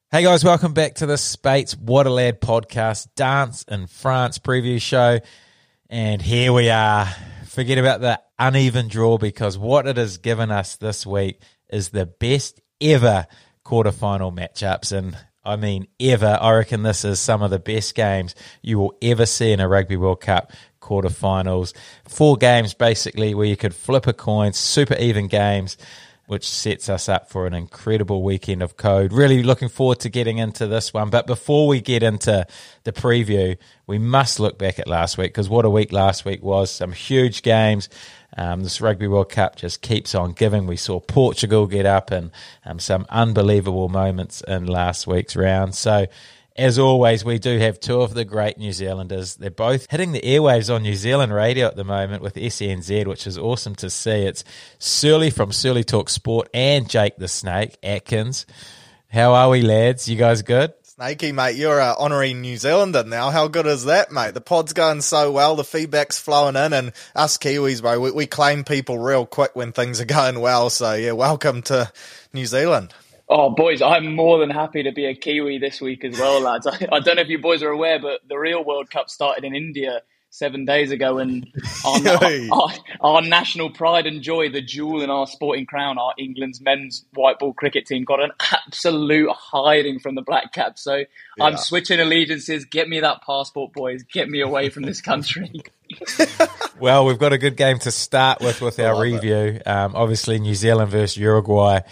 Hey guys, welcome back to the Spates Waterlad podcast, Dance in France preview show. And here we are. Forget about the uneven draw because what it has given us this week is the best ever quarterfinal matchups. And I mean ever. I reckon this is some of the best games you will ever see in a Rugby World Cup quarterfinals. 4 games basically where you could flip a coin, super even games, which sets us up for an incredible weekend of code. Really looking forward to getting into this one. But before we get into the preview, we must look back at last week because what a week last week was. Some huge games. This Rugby World Cup just keeps on giving. We saw Portugal get up and some unbelievable moments in last week's round. So, as always, we do have 2 of the great New Zealanders. They're both hitting the airwaves on New Zealand radio at the moment with SNZ, which is awesome to see. It's Surly from Surly Talk Sport and Jake the Snake Atkins. How are we, lads? You guys good? Snakey, mate, you're an honorary New Zealander now. How good is that, mate? The pod's going so well, the feedback's flowing in, and us Kiwis, bro, we claim people real quick when things are going well. So, yeah, welcome to New Zealand. Oh, boys, I'm more than happy to be a Kiwi this week as well, lads. I don't know if you boys are aware, but the real World Cup started in India 7 days ago, and our national pride and joy, the jewel in our sporting crown, our England's men's white ball cricket team, got an absolute hiding from the Black Caps. So yeah. I'm switching allegiances. Get me that passport, boys. Get me away from this country. Well, we've got a good game to start with our review. Obviously, New Zealand versus Uruguay.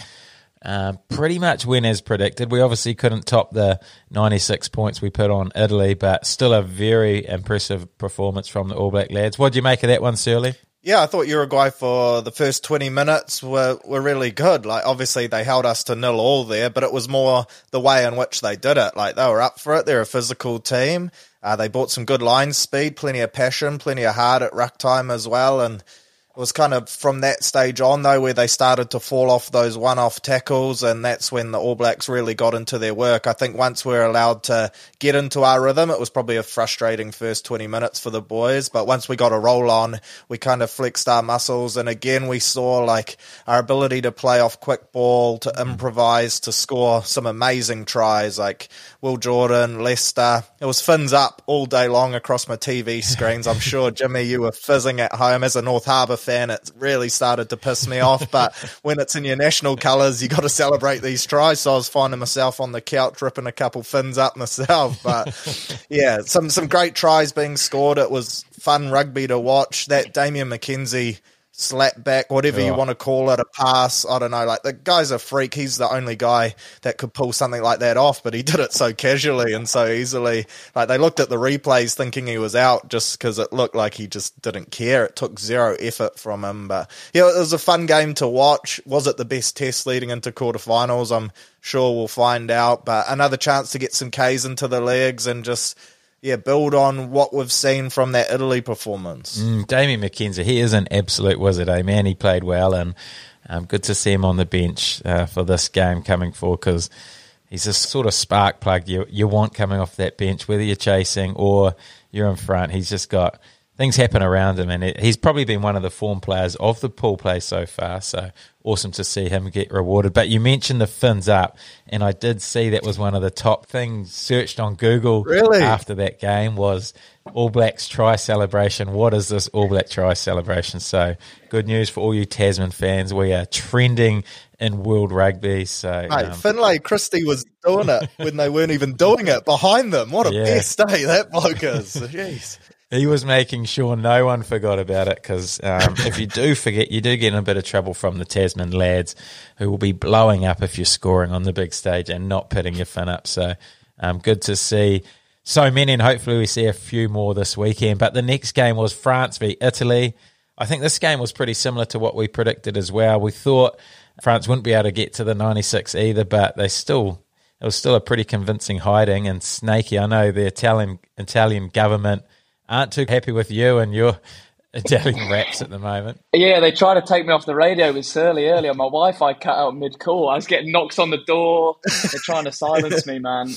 Pretty much win as predicted. We obviously couldn't top the 96 points we put on Italy, but still a very impressive performance from the All Black lads. What do you make of that one, Surly? Yeah, I thought Uruguay for the first 20 minutes were really good. Like, obviously they held us to 0-0 there, but it was more the way in which they did it. Like, they were up for it. They're a physical team. They brought some good line speed, plenty of passion, plenty of heart at ruck time as well, and it was kind of from that stage on, though, where they started to fall off those one-off tackles, and that's when the All Blacks really got into their work. I think once we were allowed to get into our rhythm, it was probably a frustrating first 20 minutes for the boys, but once we got a roll on, we kind of flexed our muscles, and again, we saw like our ability to play off quick ball, to improvise, to score some amazing tries, like Will Jordan, Leicester. It was fins up all day long across my TV screens. I'm sure, Jimmy, you were fizzing at home as a North Harbour fan. It really started to piss me off, but when it's in your national colours, you got to celebrate these tries. So I was finding myself on the couch ripping a couple fins up myself. But yeah, some great tries being scored. It was fun rugby to watch. That Damian McKenzie slap back, whatever you want to call it, a pass, I don't know, like the guy's a freak. He's the only guy that could pull something like that off, but he did it so casually and so easily. Like, they looked at the replays thinking he was out just because it looked like he just didn't care. It took zero effort from him, but yeah, it was a fun game to watch. Was it the best test leading into quarterfinals? I'm sure we'll find out, but another chance to get some Ks into the legs and just build on what we've seen from that Italy performance. Damian McKenzie, he is an absolute wizard, man. He played well, and good to see him on the bench for this game coming forward, because he's a sort of spark plug you want coming off that bench, whether you're chasing or you're in front. He's just got things happen around him, and he's probably been one of the form players of the pool play so far, so awesome to see him get rewarded. But you mentioned the fins up, and I did see that was one of the top things searched on Google after that game was All Blacks try celebration. What is this All Black try celebration? So good news for all you Tasman fans. We are trending in world rugby. So Finlay Christie was doing it when they weren't even doing it behind them. What a best day that bloke is. Jeez. He was making sure no one forgot about it, because if you do forget, you do get in a bit of trouble from the Tasman lads, who will be blowing up if you're scoring on the big stage and not putting your fin up. So good to see so many, and hopefully we see a few more this weekend. But the next game was France v Italy. I think this game was pretty similar to what we predicted as well. We thought France wouldn't be able to get to the 96 either, but it was still a pretty convincing hiding. And Snakey, I know the Italian government aren't too happy with you and your Italian raps at the moment. Yeah, they tried to take me off the radio with Surly earlier. My Wi-Fi cut out mid-call. I was getting knocks on the door. They're trying to silence me, man.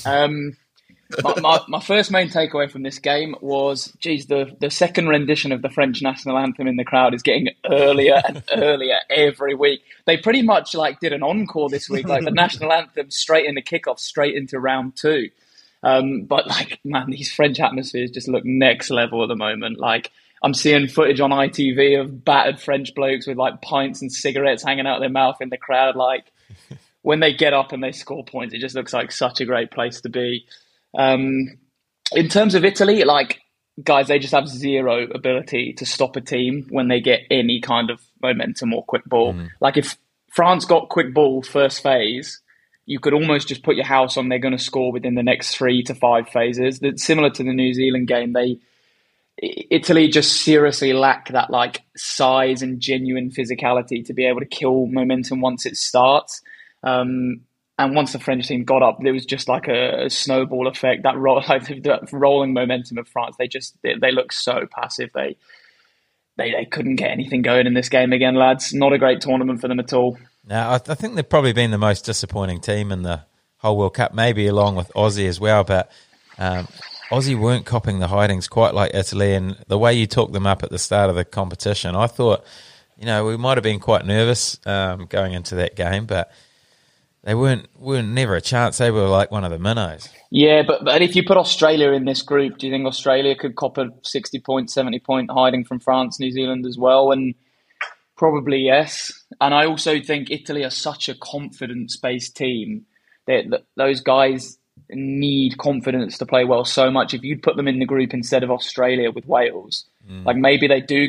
My first main takeaway from this game was, the second rendition of the French national anthem in the crowd is getting earlier and earlier every week. They pretty much did an encore this week, like the national anthem straight into kickoff, straight into round 2. But man, these French atmospheres just look next level at the moment. I'm seeing footage on ITV of battered French blokes with pints and cigarettes hanging out of their mouth in the crowd. When they get up and they score points, it just looks like such a great place to be. In terms of Italy, guys, they just have zero ability to stop a team when they get any kind of momentum or quick ball. If France got quick ball first phase, you could almost just put your house on they're going to score within the next 3 to 5 phases. That's similar to the New Zealand game. Italy just seriously lack that size and genuine physicality to be able to kill momentum once it starts. And once the French team got up, there was just a snowball effect. That rolling momentum of France, they look so passive. They couldn't get anything going in this game again, lads. Not a great tournament for them at all. Now, I think they've probably been the most disappointing team in the whole World Cup, maybe along with Aussie as well. But Aussie weren't copping the hidings quite like Italy, and the way you talked them up at the start of the competition, I thought, we might have been quite nervous going into that game, but they weren't never a chance. They were like one of the minnows. Yeah, but if you put Australia in this group, do you think Australia could cop a 60-point, 70-point hiding from France, New Zealand as well? And probably yes. And I also think Italy are such a confidence-based team that those guys need confidence to play well so much. If you'd put them in the group instead of Australia with Wales, maybe they do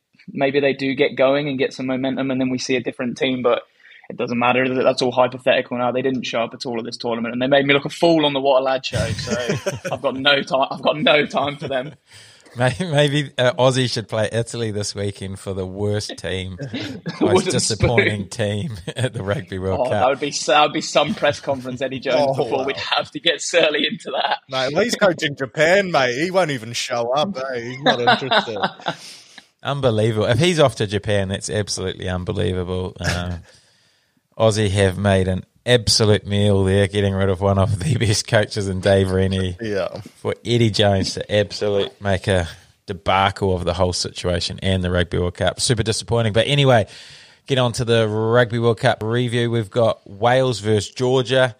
get going and get some momentum, and then we see a different team. But it doesn't matter. That's all hypothetical now. They didn't show up at all at this tournament, and they made me look a fool on the What a Lad show. So I've got no time for them. Maybe Aussie should play Italy this weekend for the worst team, most disappointing team at the Rugby World Cup. That would be some press conference, Eddie Jones, before we'd have to get Surly into that. Mate, he's coaching Japan, mate. He won't even show up. He's not interested. Unbelievable. If he's off to Japan, that's absolutely unbelievable. Aussie have made an absolute meal there, getting rid of one of the best coaches in Dave Rennie. Yeah. For Eddie Jones to absolutely make a debacle of the whole situation and the Rugby World Cup. Super disappointing. But anyway, get on to the Rugby World Cup review. We've got Wales versus Georgia,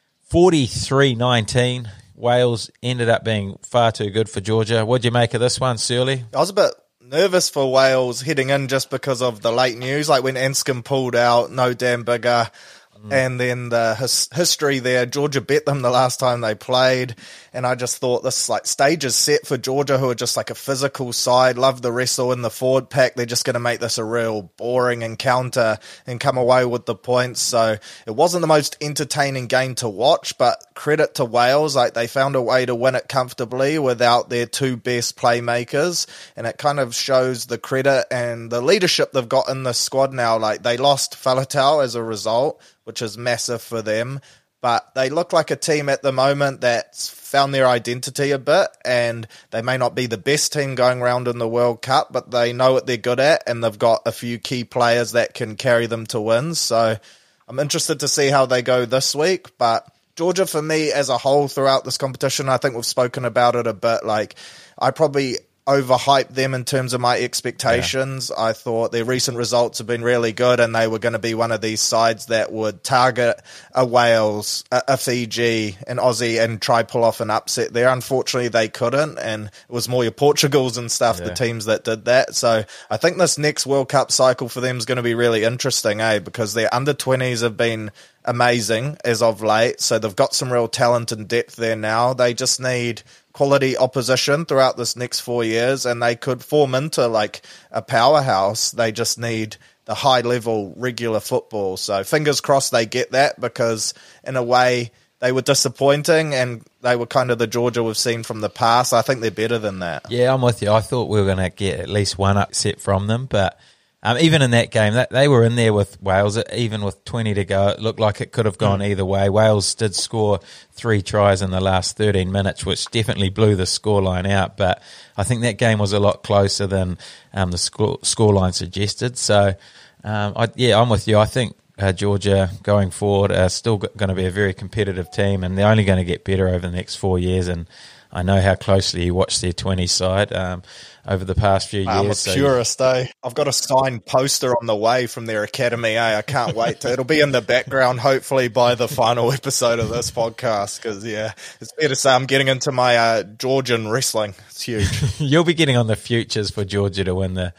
43-19. Wales ended up being far too good for Georgia. What'd you make of this one, Surly? I was a bit nervous for Wales heading in just because of the late news, when Anscombe pulled out, no Dan Biggar, and then the history there. Georgia bet them the last time they played, and I just thought this stage is set for Georgia, who are just a physical side, love the wrestle in the forward pack. They're just going to make this a real boring encounter and come away with the points. So it wasn't the most entertaining game to watch, but credit to Wales, they found a way to win it comfortably without their two best playmakers, and it kind of shows the credit and the leadership they've got in the squad now. They lost Faletau as a result, which is massive for them. But they look like a team at the moment that's found their identity a bit, and they may not be the best team going around in the World Cup, but they know what they're good at, and they've got a few key players that can carry them to wins. So I'm interested to see how they go this week. But Georgia, for me, as a whole throughout this competition, I think we've spoken about it a bit. I probably overhyped them in terms of my expectations. Yeah. I thought their recent results have been really good, and they were going to be one of these sides that would target a Wales, a Fiji, an Aussie, and try pull off an upset there. Unfortunately, they couldn't, and it was more your Portugals and stuff, the teams that did that. So I think this next World Cup cycle for them is going to be really interesting, because their under-20s have been amazing as of late. So they've got some real talent and depth there now. They just need quality opposition throughout this next 4 years, and they could form into a powerhouse. They just need the high level regular football. So fingers crossed they get that, because in a way they were disappointing and they were kind of the Georgia we've seen from the past. I think they're better than that. Yeah, I'm with you. I thought we were going to get at least one upset from them, but even in that game, they were in there with Wales, even with 20 to go. It looked like it could have gone either way. Wales did score 3 tries in the last 13 minutes, which definitely blew the scoreline out. But I think that game was a lot closer than the scoreline suggested. So, I'm with you. I think Georgia going forward are still going to be a very competitive team, and they're only going to get better over the next 4 years. And I know how closely you watch their 20 side over the past few years. I'm a purist, eh? I've got a signed poster on the way from their academy, eh? I can't wait it'll be in the background, hopefully, by the final episode of this podcast, because, yeah, it's fair to say I'm getting into my Georgian wrestling. It's huge. You'll be getting on the futures for Georgia to win the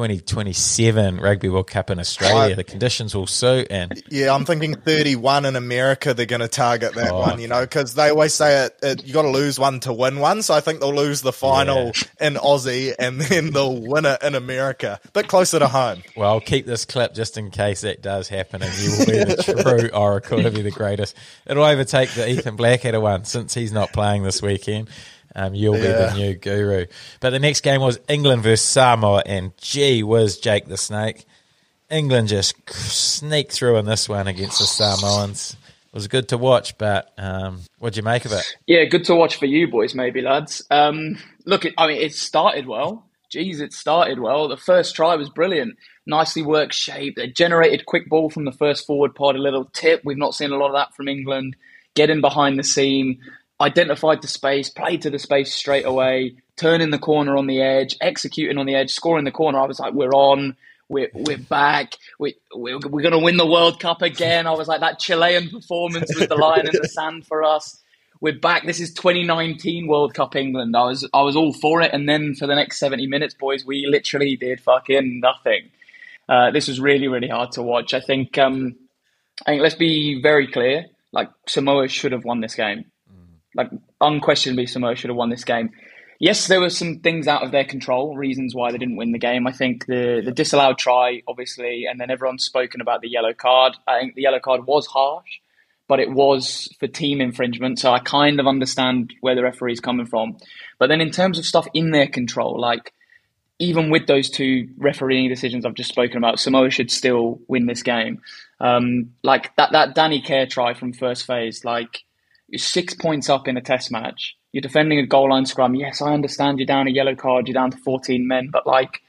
2027 Rugby World Cup in Australia. The conditions will suit. And yeah, I'm thinking 31 in America, they're going to target that one, because they always say you got to lose one to win one. So I think they'll lose the final in Aussie and then they'll win it in America. A bit closer to home. Well, I'll keep this clip just in case that does happen, and you will be the true oracle. It'll be the greatest. It'll overtake the Ethan Blackadder one since he's not playing this weekend. You'll be the new guru. But the next game was England versus Samoa, and gee whiz, Jake the Snake. England just sneaked through in this one against the Samoans. It was good to watch, but what'd you make of it? Yeah, good to watch for you boys, maybe, lads. Look, it started well. Jeez, it started well. The first try was brilliant. Nicely worked shape. They generated quick ball from the first forward pod, a little tip. We've not seen a lot of that from England. Getting behind the seam. Identified the space, played to the space straight away, turning the corner on the edge, executing on the edge, scoring the corner. I was like, we're on, we're back, we're going to win the World Cup again. I was like, that Chilean performance with the lion in the sand for us. We're back. This is 2019 World Cup England. I was all for it. And then for the next 70 minutes, boys, we literally did fucking nothing. This was really, really hard to watch. I think let's be very clear. Like, Samoa should have won this game. Like, unquestionably, Samoa should have won this game. Yes, there were some things out of their control, reasons why they didn't win the game. I think the disallowed try, obviously, and then everyone's spoken about the yellow card. I think the yellow card was harsh, but it was for team infringement, so I kind of understand where the referee's coming from. But then in terms of stuff in their control, like, even with those two refereeing decisions I've just spoken about, Samoa should still win this game. Like, that Danny Care try from first phase, like, you're 6 points up in a test match. You're defending a goal line scrum. Yes, I understand you're down a yellow card. You're down to 14 men. But, like,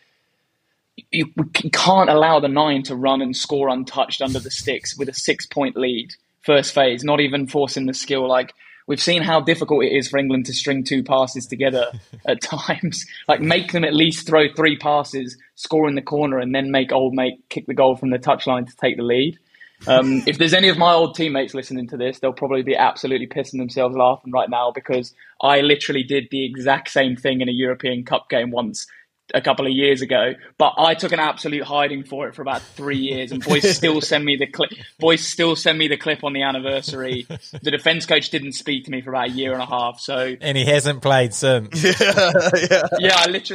you can't allow the 9 to run and score untouched under the sticks with a 6 point lead. First phase, not even forcing the skill. Like, we've seen how difficult it is for England to string 2 passes together at times. Like, make them at least throw 3 passes, score in the corner, and then make old mate kick the goal from the touchline to take the lead. If there's any of my old teammates listening to this, they'll probably be absolutely pissing themselves laughing right now, because I literally did the exact same thing in a European Cup game once a couple of years ago, but I took an absolute hiding for it for about 3 years, and boys still send me the clip. Boys still send me the clip on the anniversary. The defence coach didn't speak to me for about a year and a half. So, and he hasn't played since. Yeah.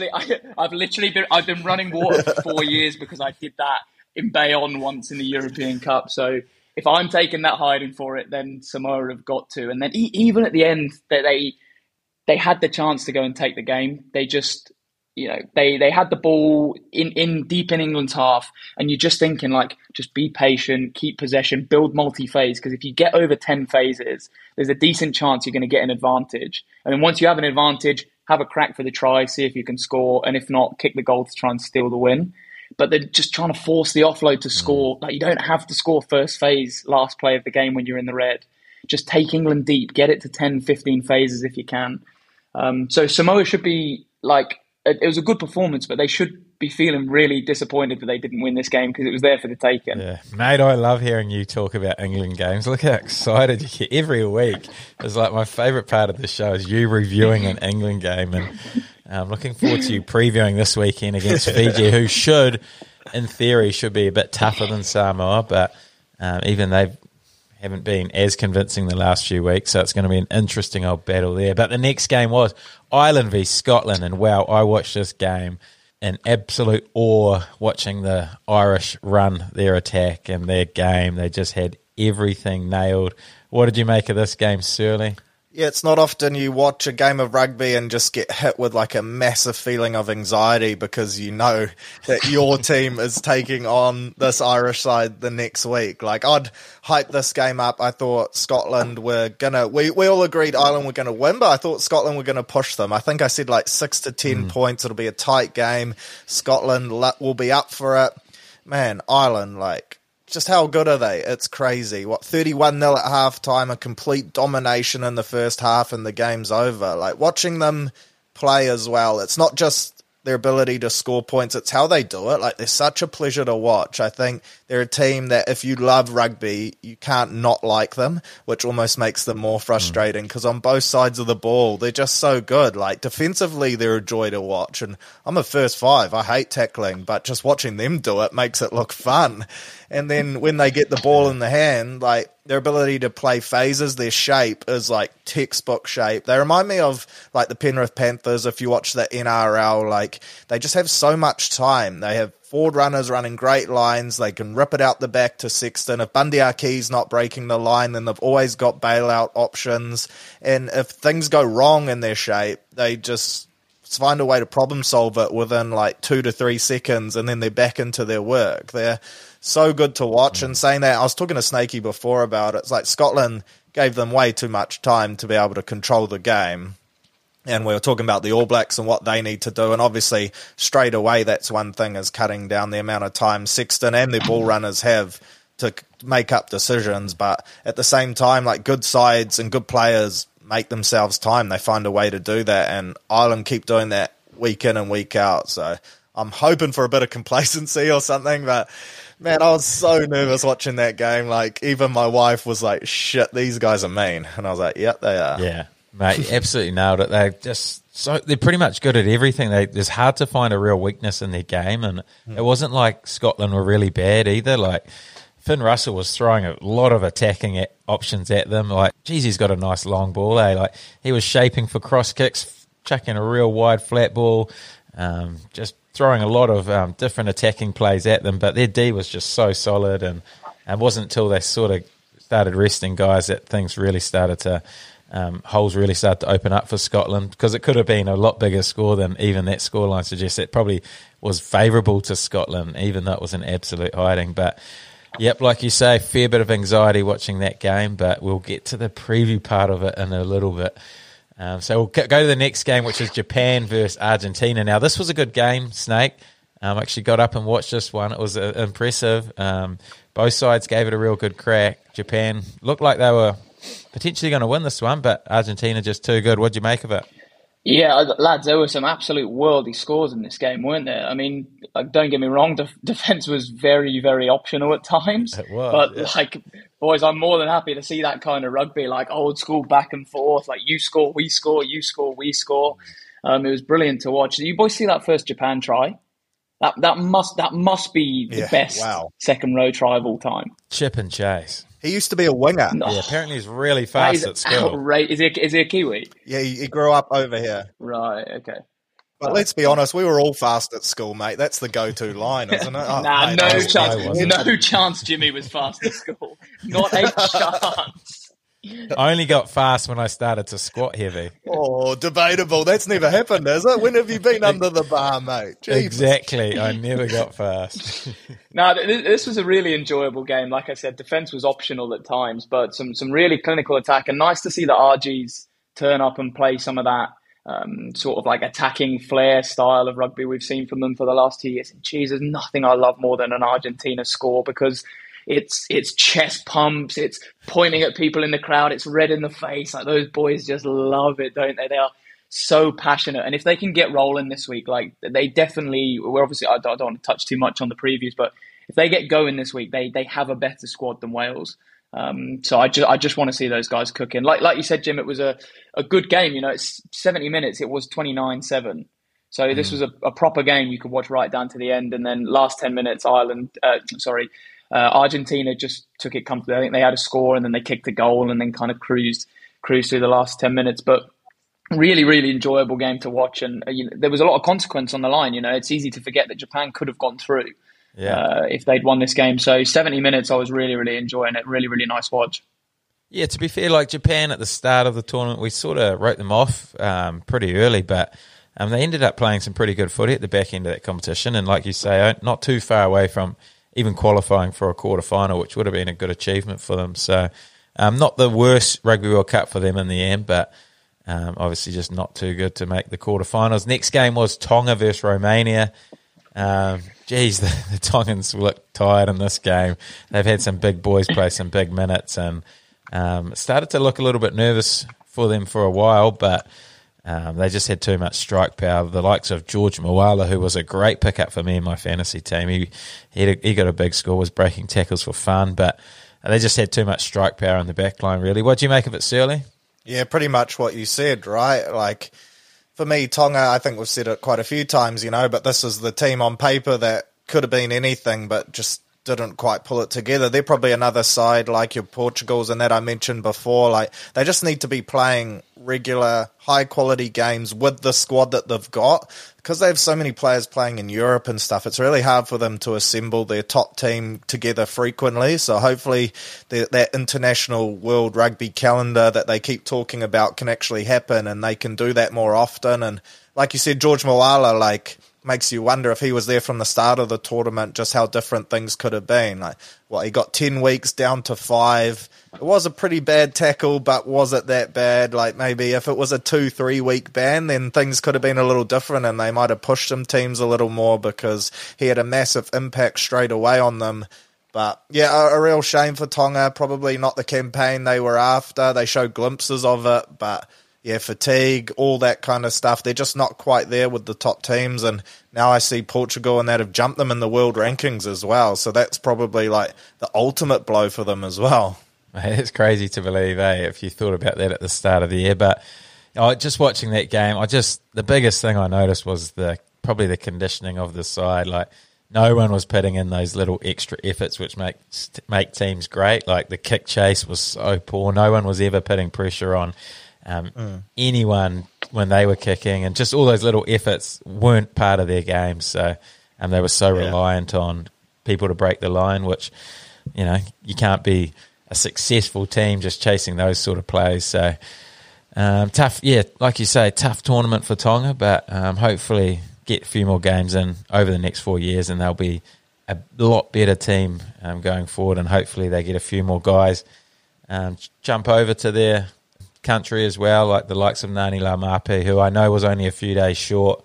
I've been running water for 4 years because I did that in Bayonne once in the European Cup. So if I'm taking that hiding for it, then Samoa have got to. And then even at the end, that they had the chance to go and take the game. They just, they had the ball in deep in England's half, and you're just thinking, like, just be patient, keep possession, build multi-phase, because if you get over 10 phases, there's a decent chance you're going to get an advantage. And then once you have an advantage, have a crack for the try, see if you can score, and if not, kick the goal to try and steal the win. But they're just trying to force the offload to score. Like, you don't have to score first phase, last play of the game when you're in the red. Just take England deep, get it to 10, 15 phases if you can. So Samoa should be, like, it was a good performance, but they should be feeling really disappointed that they didn't win this game, because it was there for the taking. Yeah, mate, I love hearing you talk about England games. Look how excited you get every week. It's like my favourite part of the show is you reviewing an England game, and I'm looking forward to you previewing this weekend against Fiji, who in theory, should be a bit tougher than Samoa, but even they haven't been as convincing the last few weeks, so it's going to be an interesting old battle there. But the next game was Ireland v Scotland, and wow, I watched this game in absolute awe, watching the Irish run their attack and their game. They just had everything nailed. What did you make of this game, Surly? Yeah, it's not often you watch a game of rugby and just get hit with like a massive feeling of anxiety, because you know that your team is taking on this Irish side the next week. Like, I'd hype this game up. I thought Scotland were gonna, we all agreed Ireland were gonna win, but I thought Scotland were gonna push them. I think I said like 6 to 10 points. It'll be a tight game. Scotland will be up for it. Man, Ireland, like, just how good are they? It's crazy. 31-0 at halftime, a complete domination in the first half, and the game's over. Like, watching them play as well, it's not just their ability to score points, it's how they do it. Like, they're such a pleasure to watch. I think they're a team that if you love rugby, you can't not like them, which almost makes them more frustrating because on both sides of the ball, they're just so good. Like, defensively, they're a joy to watch. And I'm a first five. I hate tackling, but just watching them do it makes it look fun. And then when they get the ball in the hand, like, their ability to play phases, their shape is like textbook shape. They remind me of like the Penrith Panthers. If you watch the NRL, like, they just have so much time. They have forward runners running great lines. They can rip it out the back to Sexton. If Bundy Aki's not breaking the line, then they've always got bailout options. And if things go wrong in their shape, they just find a way to problem solve it within like 2 to 3 seconds, and then they're back into their work. They're so good to watch. And saying that, I was talking to Snakey before about it. It's like Scotland gave them way too much time to be able to control the game. And we were talking about the All Blacks and what they need to do. And obviously, straight away, that's one thing, is cutting down the amount of time Sexton and their ball runners have to make up decisions. But at the same time, like, good sides and good players make themselves time. They find a way to do that. And Ireland keep doing that week in and week out. So I'm hoping for a bit of complacency or something. But, man, I was so nervous watching that game. Like, even my wife was like, shit, these guys are mean. And I was like, yep, they are. Yeah. Mate, absolutely nailed it. They're pretty much good at everything. It's hard to find a real weakness in their game, and it wasn't like Scotland were really bad either. Like, Finn Russell was throwing a lot of attacking options at them. Like, geez, he's got a nice long ball. Like, he was shaping for cross kicks, chucking a real wide flat ball, just throwing a lot of different attacking plays at them. But their D was just so solid, and it wasn't until they sort of started resting guys that things really started to. Holes really started to open up for Scotland, because it could have been a lot bigger score than even that scoreline suggests. It probably was favourable to Scotland, even though it was an absolute hiding. But, yep, like you say, fair bit of anxiety watching that game, but we'll get to the preview part of it in a little bit. So we'll go to the next game, which is Japan versus Argentina. Now, this was a good game, Snake. I actually got up and watched this one. It was impressive. Both sides gave it a real good crack. Japan looked like they were potentially going to win this one, but Argentina just too good. What'd you make of it? Yeah, lads, there were some absolute worldy scores in this game, weren't there? I mean, like, don't get me wrong, defence was very, very optional at times. It was, but, yeah. like, boys, I'm more than happy to see that kind of rugby, like old school back and forth, like you score, we score, you score, we score. It was brilliant to watch. Did you boys see that first Japan try? That must be the best second row try of all time. Chip and chase. He used to be a winger. Yeah, apparently he's really fast at school. Is he a Kiwi? Yeah, he grew up over here. Right, okay. But let's be honest, we were all fast at school, mate. That's the go-to line, isn't it? Oh, nah, mate, no chance. No chance Jimmy was fast at school. Not a chance. I only got fast when I started to squat heavy. Oh, debatable. That's never happened, has it? When have you been under the bar, mate? Jesus. Exactly. I never got fast. No, this was a really enjoyable game. Like I said, defence was optional at times, but some really clinical attack. And nice to see the RGs turn up and play some of that sort of like attacking flair style of rugby we've seen from them for the last 2 years. And geez, there's nothing I love more than an Argentina score, because it's chest pumps, it's pointing at people in the crowd, it's red in the face. Like, those boys just love it, don't they? They are so passionate. And if they can get rolling this week, like, they definitely, we're obviously, I don't want to touch too much on the previews, but if they get going this week, they have a better squad than Wales. So I just want to see those guys cooking. Like you said, Jim, it was a good game. You know, it's 70 minutes. It was 29-7. So this was a proper game you could watch right down to the end. And then last 10 minutes, Argentina just took it comfortably. I think they had a score and then they kicked a goal and then kind of cruised through the last 10 minutes. But really, really enjoyable game to watch. And there was a lot of consequence on the line. You know, it's easy to forget that Japan could have gone through if they'd won this game. So 70 minutes, I was really, really enjoying it. Really, really nice watch. Yeah, to be fair, like Japan at the start of the tournament, we sort of wrote them off pretty early, but they ended up playing some pretty good footy at the back end of that competition. And like you say, not too far away from even qualifying for a quarterfinal, which would have been a good achievement for them. So not the worst Rugby World Cup for them in the end, but obviously just not too good to make the quarterfinals. Next game was Tonga versus Romania. geez, the Tongans look tired in this game. They've had some big boys play some big minutes, and it started to look a little bit nervous for them for a while, but they just had too much strike power. The likes of George Moala, who was a great pickup for me in my fantasy team, he got a big score, was breaking tackles for fun, but they just had too much strike power in the back line, really. What do you make of it, Surly? Yeah, pretty much what you said, right? Like, for me, Tonga, I think we've said it quite a few times, but this is the team on paper that could have been anything, but just didn't quite pull it together. They're probably another side like your Portugals and that I mentioned before. Like, they just need to be playing regular, high-quality games with the squad that they've got. Because they have so many players playing in Europe and stuff, it's really hard for them to assemble their top team together frequently. So hopefully that international World Rugby calendar that they keep talking about can actually happen, and they can do that more often. And like you said, George Moala, makes you wonder if he was there from the start of the tournament, just how different things could have been. He got 10 weeks down to 5. It was a pretty bad tackle, but was it that bad? Maybe if it was a 2-3 week ban, then things could have been a little different and they might have pushed some teams a little more because he had a massive impact straight away on them. But yeah, a real shame for Tonga. Probably not the campaign they were after. They showed glimpses of it, but yeah, fatigue, all that kind of stuff. They're just not quite there with the top teams. And now I see Portugal and that have jumped them in the world rankings as well. So that's probably the ultimate blow for them as well. It's crazy to believe, if you thought about that at the start of the year. But just watching that game, the biggest thing I noticed was probably the conditioning of the side. No one was putting in those little extra efforts which make teams great. The kick chase was so poor. No one was ever putting pressure on anyone when they were kicking, and just all those little efforts weren't part of their game. So they were so reliant on people to break the line, which, you can't be a successful team just chasing those sort of plays. So tough, like you say, tough tournament for Tonga, but hopefully get a few more games in over the next 4 years and they'll be a lot better team going forward, and hopefully they get a few more guys jump over to their country as well, like the likes of Ngani Laumape, who I know was only a few days short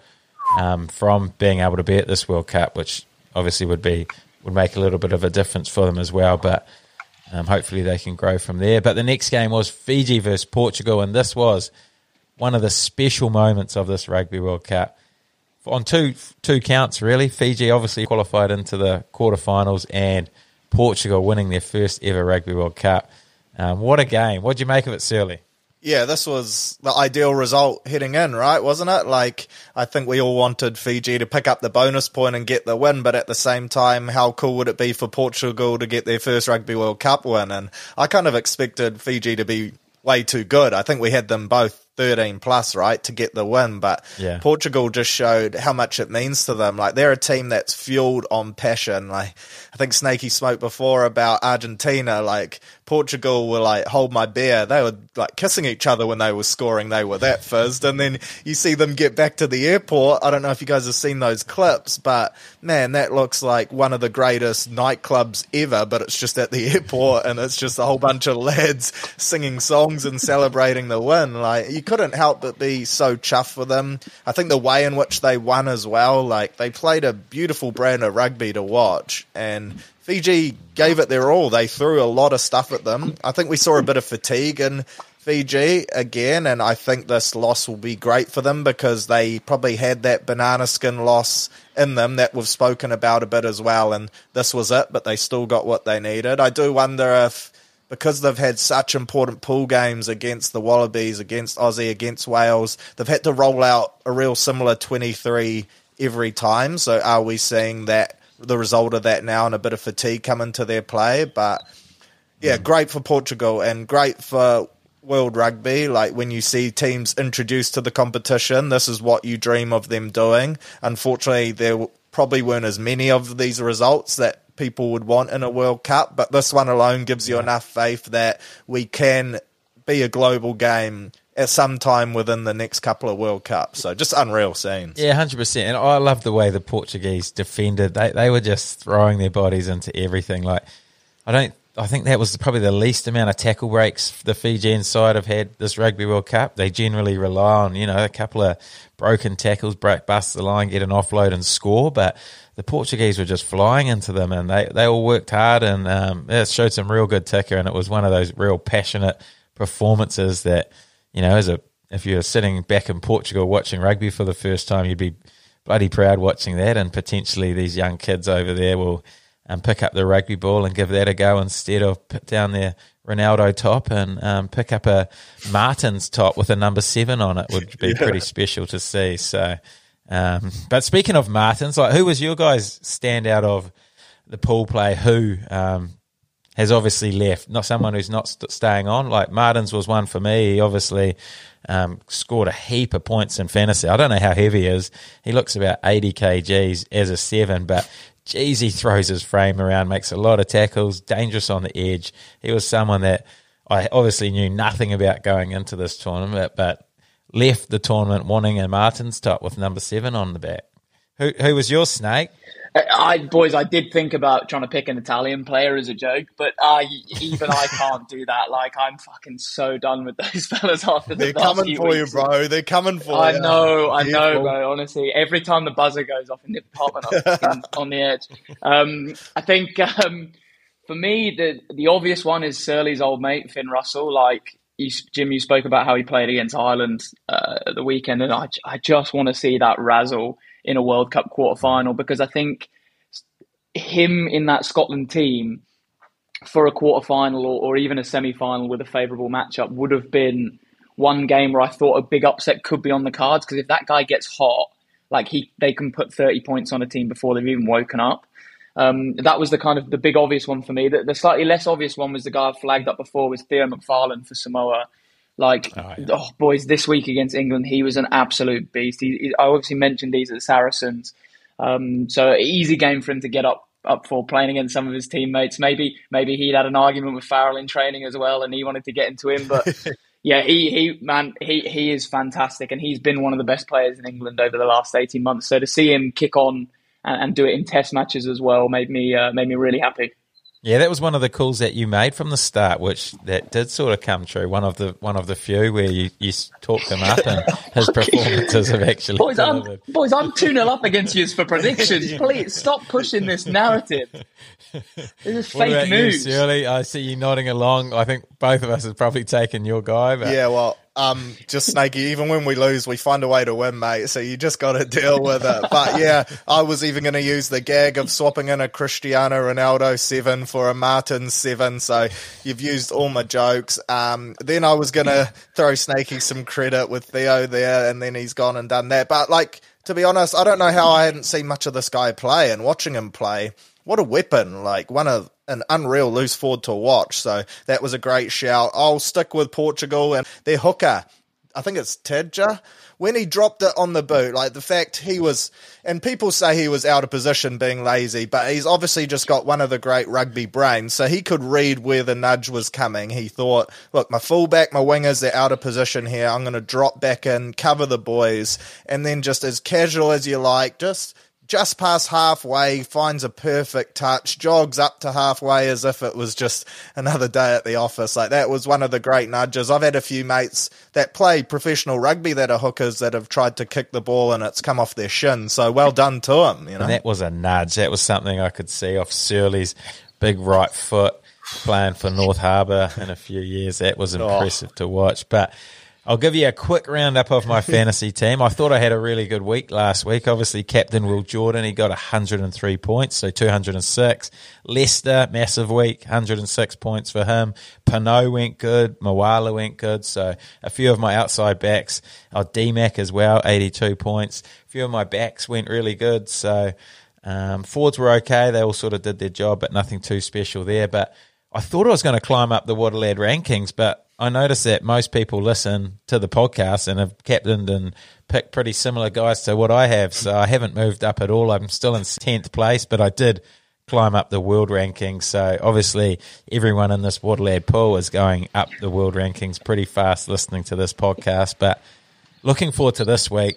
from being able to be at this World Cup, which obviously would make a little bit of a difference for them as well, but hopefully they can grow from there. But the next game was Fiji versus Portugal, and this was one of the special moments of this Rugby World Cup on two counts, really. Fiji obviously qualified into the quarterfinals, and Portugal winning their first ever Rugby World Cup. What a game. What did you make of it, Surly? Yeah, this was the ideal result heading in, right? Wasn't it? I think we all wanted Fiji to pick up the bonus point and get the win, but at the same time, how cool would it be for Portugal to get their first Rugby World Cup win? And I kind of expected Fiji to be way too good. I think we had them both 13 plus, right, to get the win, but Portugal just showed how much it means to them. They're a team that's fueled on passion. I think Snakey spoke before about Argentina. Portugal were hold my beer. They were kissing each other when they were scoring. They were that fizzed. And then you see them get back to the airport. I don't know if you guys have seen those clips, but man, that looks like one of the greatest nightclubs ever, but it's just at the airport and it's just a whole bunch of lads singing songs and celebrating the win. You couldn't help but be so chuffed for them. I think the way in which they won as well, they played a beautiful brand of rugby to watch, and Fiji gave it their all. They threw a lot of stuff at them. I think we saw a bit of fatigue in Fiji again, and I think this loss will be great for them because they probably had that banana skin loss in them that we've spoken about a bit as well, and this was it, but they still got what they needed. I do wonder if, because they've had such important pool games against the Wallabies, against Aussie, against Wales, they've had to roll out a real similar 23 every time. So are we seeing that, the result of that now, and a bit of fatigue come into their play? But yeah, great for Portugal and great for World Rugby. When you see teams introduced to the competition, this is what you dream of them doing. Unfortunately, there probably weren't as many of these results that people would want in a World Cup, but this one alone gives you enough faith that we can be a global game at some time within the next couple of World Cups. So just unreal scenes. Yeah, 100%. And I love the way the Portuguese defended. They were just throwing their bodies into everything. I I think that was probably the least amount of tackle breaks the Fijian side have had this Rugby World Cup. They generally rely on, a couple of broken tackles, bust the line, get an offload and score. But the Portuguese were just flying into them, and they all worked hard, and it showed some real good ticker. And it was one of those real passionate performances that, if you're sitting back in Portugal watching rugby for the first time, you'd be bloody proud watching that. And potentially these young kids over there will pick up the rugby ball and give that a go instead of put down their Ronaldo top and pick up a Martins top with a number 7 on it. Would be pretty special to see. So, but speaking of Martins, who was your guys' standout of the pool play? Who has obviously left? Not someone who's not staying on. Like Martins was one for me. He obviously scored a heap of points in fantasy. I don't know how heavy he is. He looks about 80 kgs as a 7, but geez, he throws his frame around, makes a lot of tackles, dangerous on the edge. He was someone that I obviously knew nothing about going into this tournament, but left the tournament wanting a Martins top with number 7 on the back. Who was your snake? I did think about trying to pick an Italian player as a joke, but even I can't do that. Like, I'm fucking so done with those fellas after the They're coming for you, bro. They're coming for you. I know, bro. Honestly, every time the buzzer goes off in the department, I'm on the edge. I think for me, the obvious one is Surly's old mate, Finn Russell. Like, Jim, you spoke about how he played against Ireland at the weekend, and I just want to see that razzle in a World Cup quarterfinal, because I think him in that Scotland team for a quarterfinal or even a semi-final with a favourable matchup would have been one game where I thought a big upset could be on the cards, because if that guy gets hot, they can put 30 points on a team before they've even woken up. That was the big obvious one for me. The slightly less obvious one was the guy I flagged up before, was Theo McFarlane for Samoa. Boys, this week against England, he was an absolute beast. I obviously mentioned these at the Saracens. So easy game for him to get up for, playing against some of his teammates. Maybe he'd had an argument with Farrell in training as well, and he wanted to get into him. But yeah, he is fantastic, and he's been one of the best players in England over the last 18 months. So to see him kick on and do it in test matches as well made me really happy. Yeah, that was one of the calls that you made from the start, which that did sort of come true. One of the few where you talked him up, and his performances have actually delivered. I'm 2-0 up against you for predictions. Please stop pushing this narrative. This is fake news. You, Shirley? I see you nodding along. I think both of us have probably taken your guy. But... Yeah, well, just Snakey, even when we lose, we find a way to win, mate. So you just got to deal with it. But yeah, I was even going to use the gag of swapping in a Cristiano Ronaldo 7 for a Martin 7. So you've used all my jokes. Then I was going to throw Snakey some credit with Theo there, and then he's gone and done that. But to be honest, I don't know how I hadn't seen much of this guy play, and watching him play, what a weapon, an unreal loose forward to watch. So that was a great shout. I'll stick with Portugal and their hooker. I think it's Tadja. When he dropped it on the boot, the fact he was, and people say he was out of position being lazy, but he's obviously just got one of the great rugby brains. So he could read where the nudge was coming. He thought, look, my fullback, my wingers, they're out of position here. I'm going to drop back in, cover the boys, and then just as casual as you like, just past halfway, finds a perfect touch, jogs up to halfway as if it was just another day at the office. That was one of the great nudges. I've had a few mates that play professional rugby that are hookers that have tried to kick the ball and it's come off their shin. So well done to them. And that was a nudge. That was something I could see off Surly's big right foot playing for North Harbour in a few years. That was impressive to watch. But I'll give you a quick roundup of my fantasy team. I thought I had a really good week last week. Obviously, Captain Will Jordan, he got 103 points, so 206. Leicester, massive week, 106 points for him. Pinot went good. Moala went good. So a few of my outside backs. DMAC as well, 82 points. A few of my backs went really good. So forwards were okay. They all sort of did their job, but nothing too special there. But I thought I was going to climb up the Waterlad rankings, but I noticed that most people listen to the podcast and have captained and picked pretty similar guys to what I have, so I haven't moved up at all. I'm still in 10th place, but I did climb up the world rankings, so obviously everyone in this Waterlad pool is going up the world rankings pretty fast listening to this podcast. But looking forward to this week.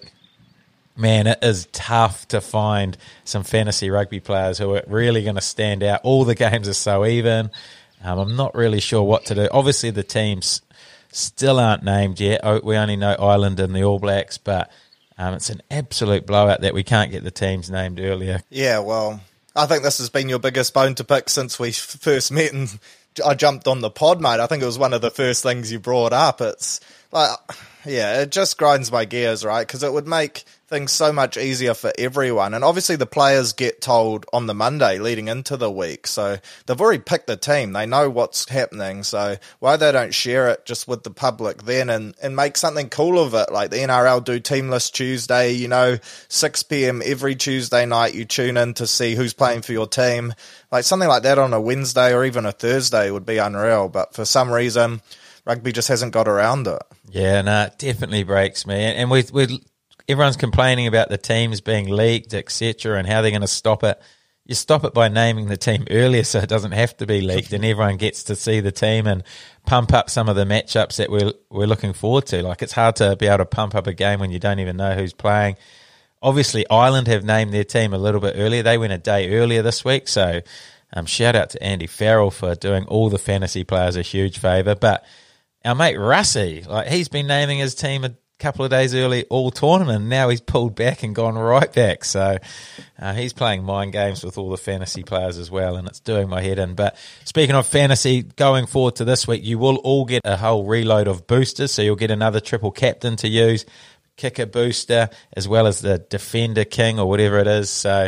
Man, it is tough to find some fantasy rugby players who are really going to stand out. All the games are so even. I'm not really sure what to do. Obviously, the teams still aren't named yet. We only know Ireland and the All Blacks, but it's an absolute blowout that we can't get the teams named earlier. Yeah, well, I think this has been your biggest bone to pick since we first met and I jumped on the pod, mate. I think it was one of the first things you brought up. It's like, yeah, it just grinds my gears, right? Because it would make things so much easier for everyone. And obviously the players get told on the Monday leading into the week. So they've already picked the team. They know what's happening. So why they don't share it just with the public then and make something cool of it? Like the NRL do Teamless Tuesday, 6 p.m. every Tuesday night you tune in to see who's playing for your team. Like something like that on a Wednesday or even a Thursday would be unreal. But for some reason, rugby just hasn't got around it. Yeah, no, it definitely breaks me. And everyone's complaining about the teams being leaked, etc., and how they're going to stop it. You stop it by naming the team earlier so it doesn't have to be leaked and everyone gets to see the team and pump up some of the matchups that we're looking forward to. Like, it's hard to be able to pump up a game when you don't even know who's playing. Obviously, Ireland have named their team a little bit earlier. They went a day earlier this week, so shout out to Andy Farrell for doing all the fantasy players a huge favour. But our mate Russie, he's been naming his team a couple of days early all tournament, and now he's pulled back and gone right back. So he's playing mind games with all the fantasy players as well, and it's doing my head in. But speaking of fantasy, going forward to this week, you will all get a whole reload of boosters, so you'll get another triple captain to use, kicker booster, as well as the defender king or whatever it is. So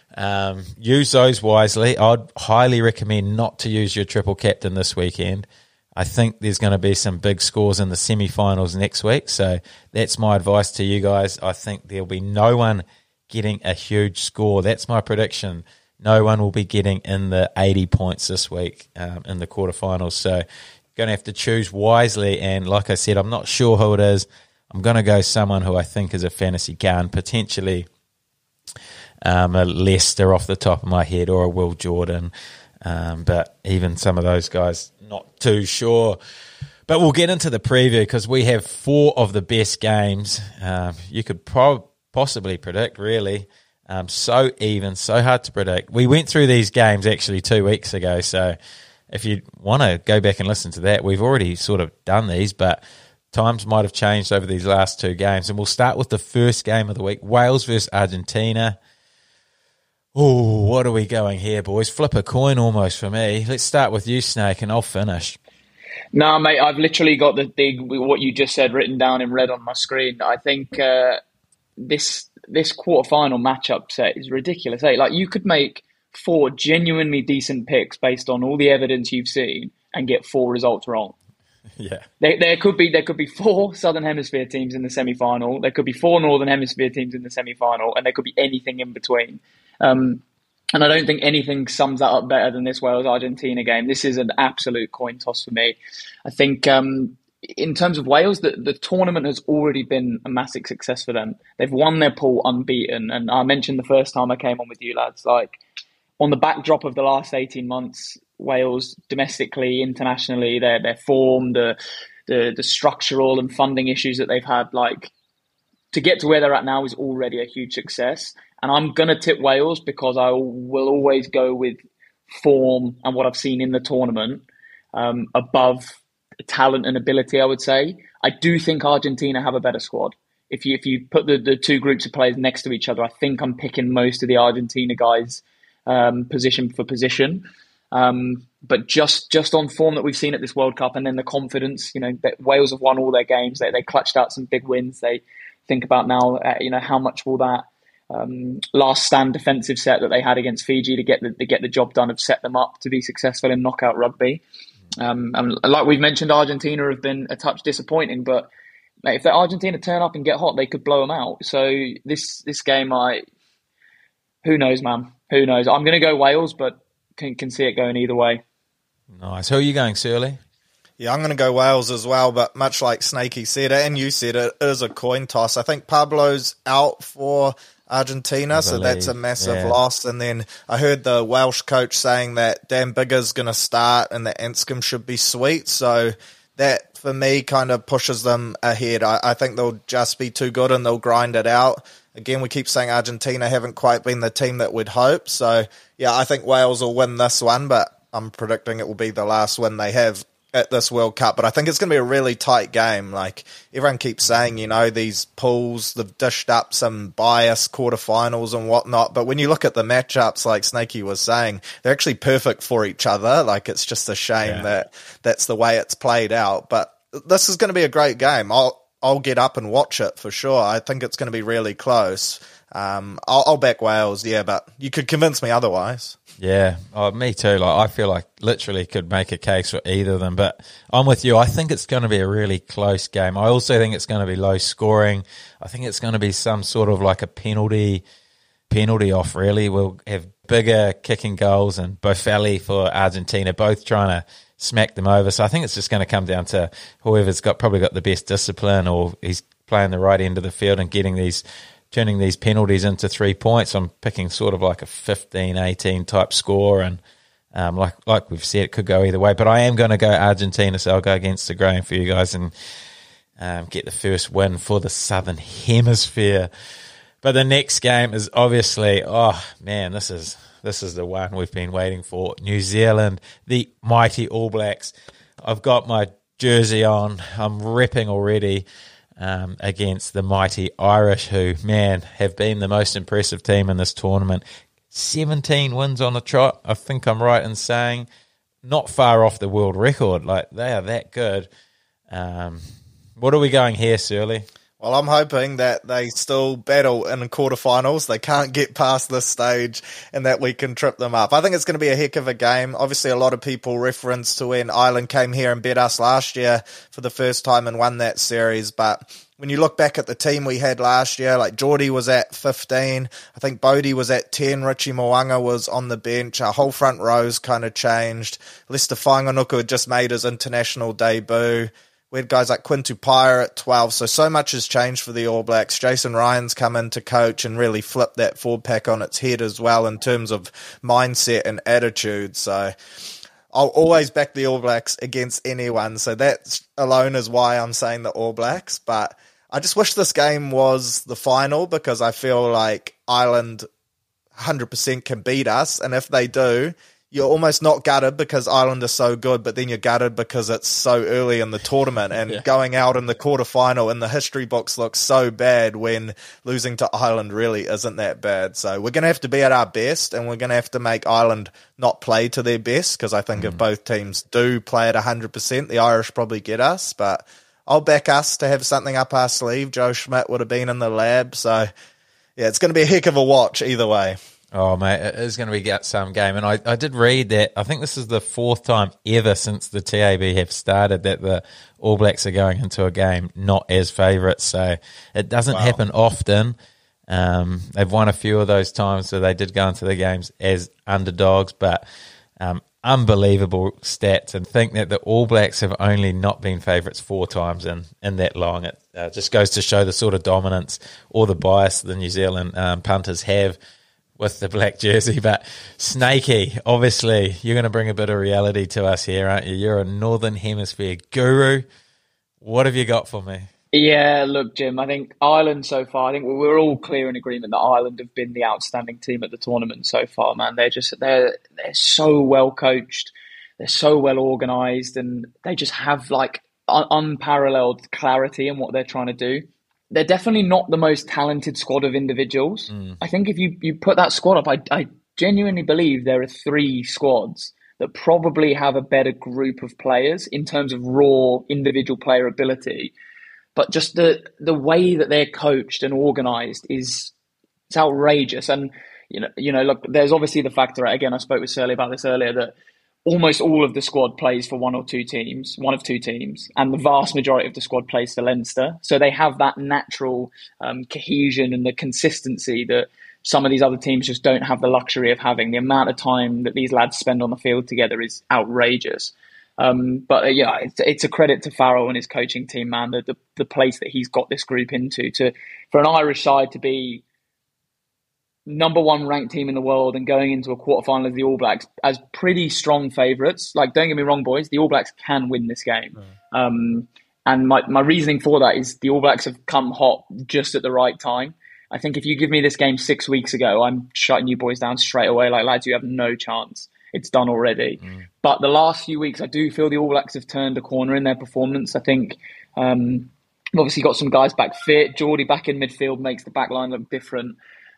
use those wisely. I'd highly recommend not to use your triple captain this weekend. I think there's going to be some big scores in the semi-finals next week, so that's my advice to you guys. I think there'll be no one getting a huge score. That's my prediction. No one will be getting in the 80 points this week in the quarterfinals, so you're going to have to choose wisely, and like I said, I'm not sure who it is. I'm going to go someone who I think is a fantasy gun, potentially a Leicester off the top of my head or a Will Jordan, but even some of those guys, not too sure. But we'll get into the preview because we have 4 of the best games you could possibly predict, really. So even, so hard to predict. We went through these games actually 2 weeks ago, so if you want to go back and listen to that, we've already sort of done these, but times might have changed over these last 2 games. And we'll start with the first game of the week, Wales versus Argentina. Oh, what are we going here, boys? Flip a coin almost for me. Let's start with you, Snake, and I'll finish. No, mate, I've literally got what you just said written down in red on my screen. I think this quarterfinal matchup set is ridiculous. Like, you could make 4 genuinely decent picks based on all the evidence you've seen and get 4 results wrong. Yeah, there could be 4 Southern Hemisphere teams in the semi-final. There could be 4 Northern Hemisphere teams in the semi-final, and there could be anything in between. And I don't think anything sums that up better than this Wales-Argentina game. This is an absolute coin toss for me. I think in terms of Wales, the tournament has already been a massive success for them. They've won their pool unbeaten. And I mentioned the first time I came on with you lads, like on the backdrop of the last 18 months, Wales domestically, internationally, their form, the structural and funding issues that they've had, like to get to where they're at now is already a huge success. And I'm going to tip Wales because I will always go with form and what I've seen in the tournament above talent and ability, I would say. I do think Argentina have a better squad. If you put the 2 groups of players next to each other, I think I'm picking most of the Argentina guys position for position. But just on form that we've seen at this World Cup, and then the confidence, that Wales have won all their games. They clutched out some big wins. They think about now, how much will that last stand defensive set that they had against Fiji to get the job done have set them up to be successful in knockout rugby. And like we've mentioned, Argentina have been a touch disappointing, but mate, if Argentina turn up and get hot, they could blow them out. So this game, who knows, man? Who knows? I'm going to go Wales, but can see it going either way. Nice. Who are you going, Surly? Yeah, I'm going to go Wales as well, but much like Snakey said, and you said, it is a coin toss. I think Pablo's out for Argentina, so that's a massive loss. And then I heard the Welsh coach saying that Dan Biggar's going to start and that Anscombe should be sweet. So that, for me, kind of pushes them ahead. I think they'll just be too good and they'll grind it out. Again, we keep saying Argentina haven't quite been the team that we'd hope. So, yeah, I think Wales will win this one, but I'm predicting it will be the last win they have at this World Cup, but I think it's going to be a really tight game. Like everyone keeps saying, these pools, they've dished up some bias quarterfinals and whatnot, but when you look at the matchups, like Snakey was saying, they're actually perfect for each other. Like it's just a shame that that's the way it's played out, but this is going to be a great game. I'll get up and watch it for sure. I think it's going to be really close. I'll back Wales, but you could convince me otherwise. Yeah, me too. Like I feel like literally could make a case for either of them, but I'm with you. I think it's going to be a really close game. I also think it's going to be low scoring. I think it's going to be some sort of like a penalty off, really. We'll have bigger kicking goals, and Boffelli for Argentina, both trying to smack them over. So I think it's just going to come down to whoever's probably got the best discipline, or he's playing the right end of the field and turning these penalties into 3 points. I'm picking sort of like a 15-18 type score, and like we've said, it could go either way. But I am going to go Argentina, so I'll go against the grain for you guys and get the first win for the Southern Hemisphere. But the next game is obviously, this is the one we've been waiting for. New Zealand, the mighty All Blacks. I've got my jersey on. I'm repping already. Against the mighty Irish, who, man, have been the most impressive team in this tournament. 17 wins on the trot, I think I'm right in saying. Not far off the world record. Like, they are that good. What are we going here, Surly? Well, I'm hoping that they still battle in the quarterfinals. They can't get past this stage and that we can trip them up. I think it's going to be a heck of a game. Obviously, a lot of people reference to when Ireland came here and beat us last year for the first time and won that series. But when you look back at the team we had last year, like Geordie was at 15. I think Bodie was at 10. Richie Mo'unga was on the bench. Our whole front row's kind of changed. Lester Whanganuku had just made his international debut. We had guys like Quinn Tupaia at 12, so much has changed for the All Blacks. Jason Ryan's come in to coach and really flip that forward pack on its head as well in terms of mindset and attitude. So I'll always back the All Blacks against anyone, so that alone is why I'm saying the All Blacks. But I just wish this game was the final, because I feel like Ireland 100% can beat us, and if they do, you're almost not gutted because Ireland is so good, but then you're gutted because it's so early in the tournament, and going out in the quarterfinal in the history books looks so bad when losing to Ireland really isn't that bad. So we're going to have to be at our best, and we're going to have to make Ireland not play to their best, because I think if both teams do play at 100%, the Irish probably get us. But I'll back us to have something up our sleeve. Joe Schmidt would have been in the lab. So, yeah, it's going to be a heck of a watch either way. Oh, mate, it is going to be some game. And I did read that I think this is the fourth time ever since the TAB have started that the All Blacks are going into a game not as favourites. So it doesn't happen often. They've won a few of those times, so they did go into the games as underdogs. But unbelievable stats, and think that the All Blacks have only not been favourites 4 times in that long. It just goes to show the sort of dominance or the bias the New Zealand punters have with the black jersey. But Snakey, obviously, you're going to bring a bit of reality to us here, aren't you? You're a Northern Hemisphere guru. What have you got for me? Yeah, look, Jim, I think Ireland so far, I think we're all clear in agreement that Ireland have been the outstanding team at the tournament so far, man. They're so well coached, they're so well organised, and they just have like unparalleled clarity in what they're trying to do. They're definitely not the most talented squad of individuals. I think if you put that squad up, I genuinely believe there are 3 squads that probably have a better group of players in terms of raw individual player ability. But just the way that they're coached and organised it's outrageous. And you know, look, there's obviously the factor. Again, I spoke with Surly about this earlier, that almost all of the squad plays for one of 2 teams, and the vast majority of the squad plays for Leinster. So they have that natural cohesion and the consistency that some of these other teams just don't have the luxury of having. The amount of time that these lads spend on the field together is outrageous. But yeah, it's a credit to Farrell and his coaching team, man. The place that he's got this group into, for an Irish side to be number 1 ranked team in the world and going into a quarterfinal as the All Blacks as pretty strong favourites. Like, don't get me wrong, boys, the All Blacks can win this game. And my reasoning for that is the All Blacks have come hot just at the right time. I think if you give me this game 6 weeks ago, I'm shutting you boys down straight away. Like, lads, you have no chance. it's done already. But the last few weeks, I do feel the All Blacks have turned a corner in their performance. I think we've obviously got some guys back fit. Geordie back in midfield makes the back line look different.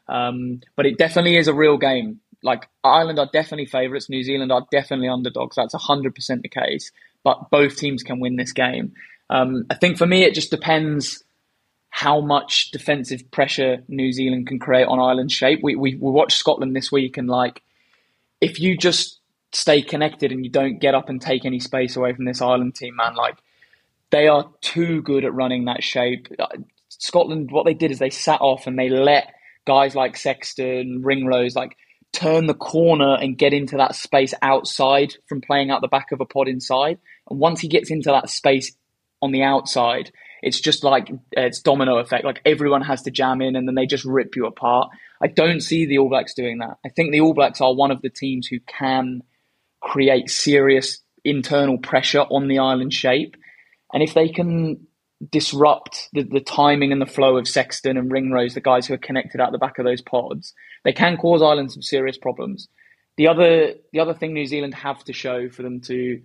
But it definitely is a real game. Like, Ireland are definitely favourites. New Zealand are definitely underdogs. That's 100% the case. But both teams can win this game. I think for me, it just depends how much defensive pressure New Zealand can create on Ireland's shape. We watched Scotland this week, and like, if you just stay connected and you don't get up and take any space away from this Ireland team, man, like, they are too good at running that shape. Scotland, what they did is they sat off and they let guys like Sexton, Ringrose, like, turn the corner and get into that space outside from playing out the back of a pod inside. And once he gets into that space on the outside, it's just like it's domino effect. Like, everyone has to jam in and then they just rip you apart. I don't see the All Blacks doing that. I think the All Blacks are one of the teams who can create serious internal pressure on the Ireland shape. And if they can disrupt the timing and the flow of Sexton and Ringrose, the guys who are connected out the back of those pods, they can cause Ireland some serious problems. The other thing New Zealand have to show for them to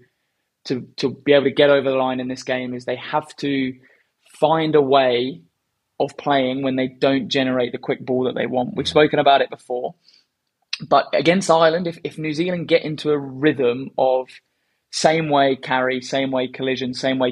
be able to get over the line in this game is they have to find a way of playing when they don't generate the quick ball that they want. We've spoken about it before. But against Ireland, if New Zealand get into a rhythm of same way carry, same way collision,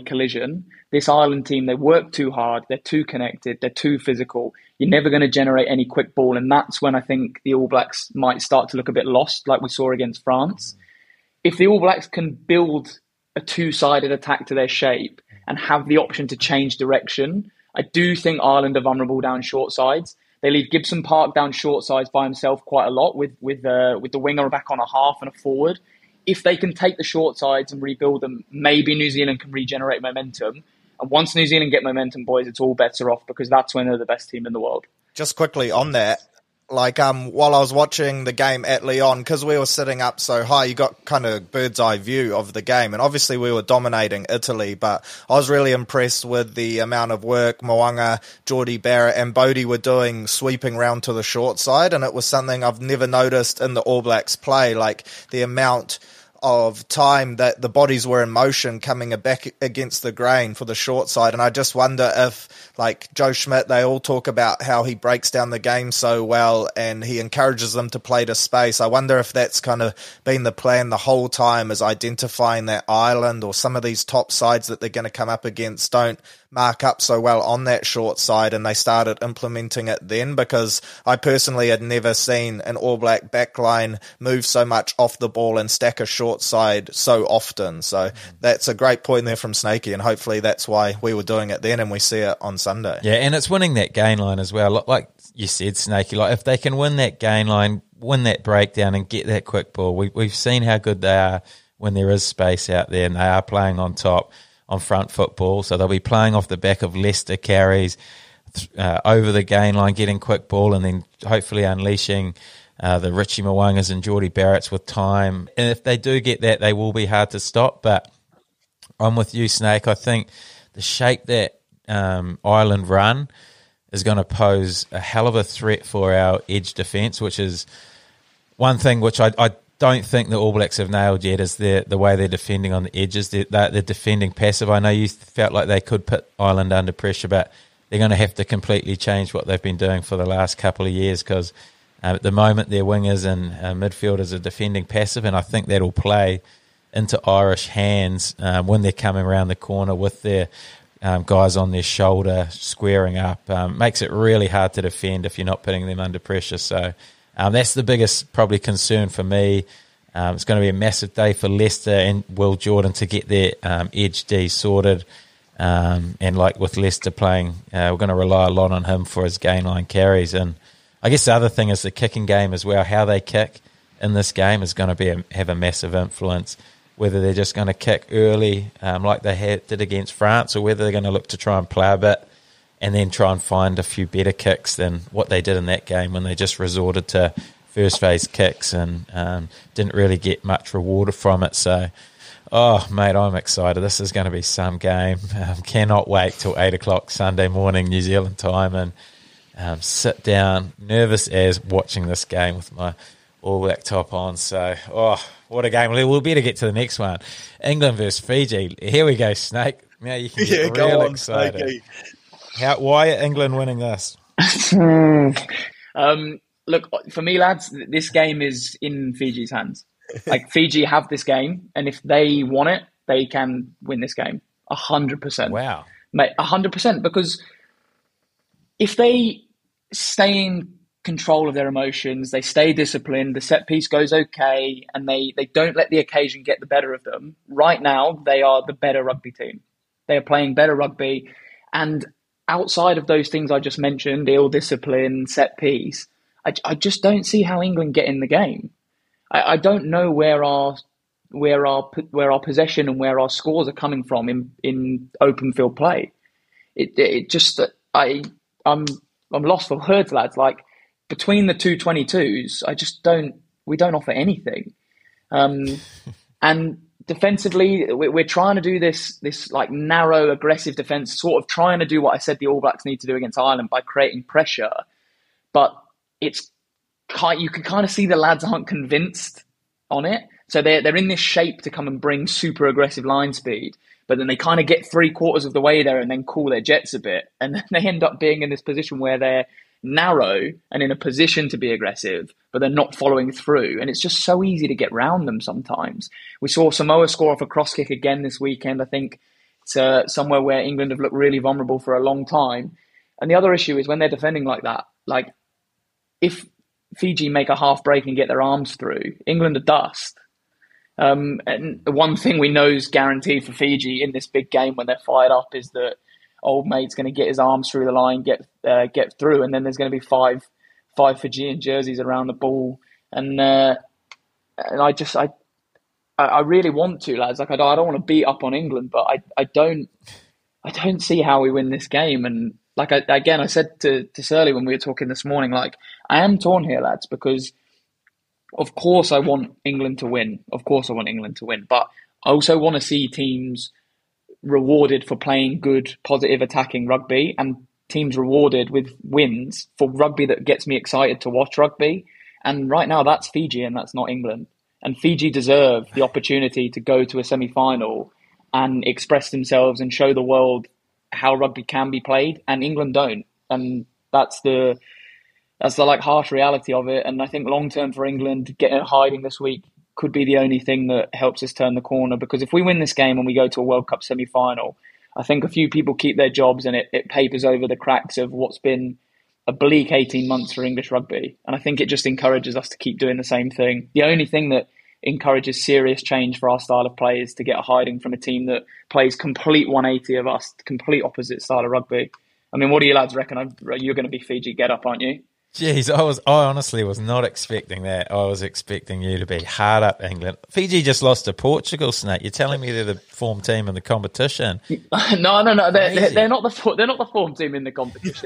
this Ireland team, they work too hard, they're too connected, they're too physical. You're never going to generate any quick ball. And that's when I think the All Blacks might start to look a bit lost, like we saw against France. If the All Blacks can build a two-sided attack to their shape and have the option to change direction, I do think Ireland are vulnerable down short sides. They leave Gibson Park down short sides by himself quite a lot with the winger back on a half and a forward. If they can take the short sides and rebuild them, maybe New Zealand can regenerate momentum. And once New Zealand get momentum, boys, it's all bets are off, because that's when they're the best team in the world. Just quickly on that, like, while I was watching the game at Lyon, because we were sitting up so high, you got kind of bird's eye view of the game. And obviously we were dominating Italy, but I was really impressed with the amount of work Mo'unga, Jordie Barrett and Bodie were doing, sweeping round to the short side. And it was something I've never noticed in the All Blacks play, like the amount of time that the bodies were in motion coming back against the grain for the short side. And I just wonder if, like Joe Schmidt, they all talk about how he breaks down the game so well and he encourages them to play to space. I wonder if that's kind of been the plan the whole time, is identifying that Ireland or some of these top sides that they're going to come up against don't mark up so well on that short side, and they started implementing it then, because I personally had never seen an All Black backline move so much off the ball and stack a short side so often. So that's a great point there from Snakey, and hopefully that's why we were doing it then and we see it on Sunday. Yeah, and it's winning that gain line as well. Like you said, Snakey, like if they can win that gain line, win that breakdown and get that quick ball, we've seen how good they are when there is space out there and they are playing on top, on front football. So they'll be playing off the back of Leicester carries over the gain line, getting quick ball, and then hopefully unleashing the Richie Mo'ungas and Jordie Barretts with time. And if they do get that, they will be hard to stop. But I'm with you, Snake. I think the shape that Ireland run is going to pose a hell of a threat for our edge defence, which is one thing which I don't think the All Blacks have nailed yet, is the way they're defending on the edges. They're defending passive. I know you felt like they could put Ireland under pressure, but they're going to have to completely change what they've been doing for the last couple of years, because at the moment their wingers and midfielders are defending passive, and I think that'll play into Irish hands when they're coming around the corner with their guys on their shoulder squaring up. Makes it really hard to defend if you're not putting them under pressure. So that's the biggest probably concern for me. It's going to be a massive day for Leicester and Will Jordan to get their edge D sorted. And like with Leicester playing, we're going to rely a lot on him for his gain line carries. And I guess the other thing is the kicking game as well. How they kick in this game is going to have a massive influence, whether they're just going to kick early like they did against France, or whether they're going to look to try and play a bit and then try and find a few better kicks than what they did in that game when they just resorted to first phase kicks and didn't really get much rewarded from it. So, oh, mate, I'm excited. This is going to be some game. Cannot wait till 8 o'clock Sunday morning New Zealand time and sit down, nervous as watching this game with my All Black top on. So, what a game. We'll better get to the next one. England versus Fiji. Here we go, Snake. Now you can get real excited. Why are England winning this? Look, for me, lads, this game is in Fiji's hands. Like, Fiji have this game, and if they want it, they can win this game. 100%. Wow. Mate, 100%. Because if they stay in control of their emotions, they stay disciplined, the set piece goes okay, and they don't let the occasion get the better of them, right now, they are the better rugby team. They are playing better rugby. And outside of those things I just mentioned, ill discipline, set piece, I just don't see how England get in the game. I don't know where our possession and where our scores are coming from in open field play. I'm lost for words, lads. Like, between the two 22s, we don't offer anything. And defensively, we're trying to do this like narrow, aggressive defense, sort of trying to do what I said the All Blacks need to do against Ireland by creating pressure. But you can kind of see the lads aren't convinced on it. So they're in this shape to come and bring super aggressive line speed, but then they kind of get 3/4 of the way there and then cool their jets a bit. And then they end up being in this position where they're narrow and in a position to be aggressive, but they're not following through. And it's just so easy to get round them sometimes. We saw Samoa score off a cross kick again this weekend. I think it's somewhere where England have looked really vulnerable for a long time. And the other issue is when they're defending like that, like, if Fiji make a half break and get their arms through, England are dust. And the one thing we know is guaranteed for Fiji in this big game when they're fired up is that old mate's going to get his arms through the line, get through, and then there's going to be five Fijian jerseys around the ball. And I really want to, lads. Like, I don't want to beat up on England, but I don't see how we win this game. And like I said to Surly when we were talking this morning, like, I am torn here, lads, because of course I want England to win. Of course I want England to win. But I also want to see teams rewarded for playing good, positive, attacking rugby, and teams rewarded with wins for rugby that gets me excited to watch rugby. And right now that's Fiji and that's not England. And Fiji deserve the opportunity to go to a semi-final and express themselves and show the world how rugby can be played, and England don't. And that's the like harsh reality of it. And I think long term for England, getting a hiding this week could be the only thing that helps us turn the corner. Because if we win this game and we go to a World Cup semi-final, I think a few people keep their jobs and it papers over the cracks of what's been a bleak 18 months for English rugby. And I think it just encourages us to keep doing the same thing. The only thing that encourages serious change for our style of play is to get a hiding from a team that plays complete 180 of us, complete opposite style of rugby. I mean, what do you lads reckon? You're going to be Fiji get up, aren't you? Jeez, I honestly was not expecting that. I was expecting you to be hard up England. Fiji just lost to Portugal, Snake. You're telling me they're the form team in the competition? No. They're not the form team in the competition.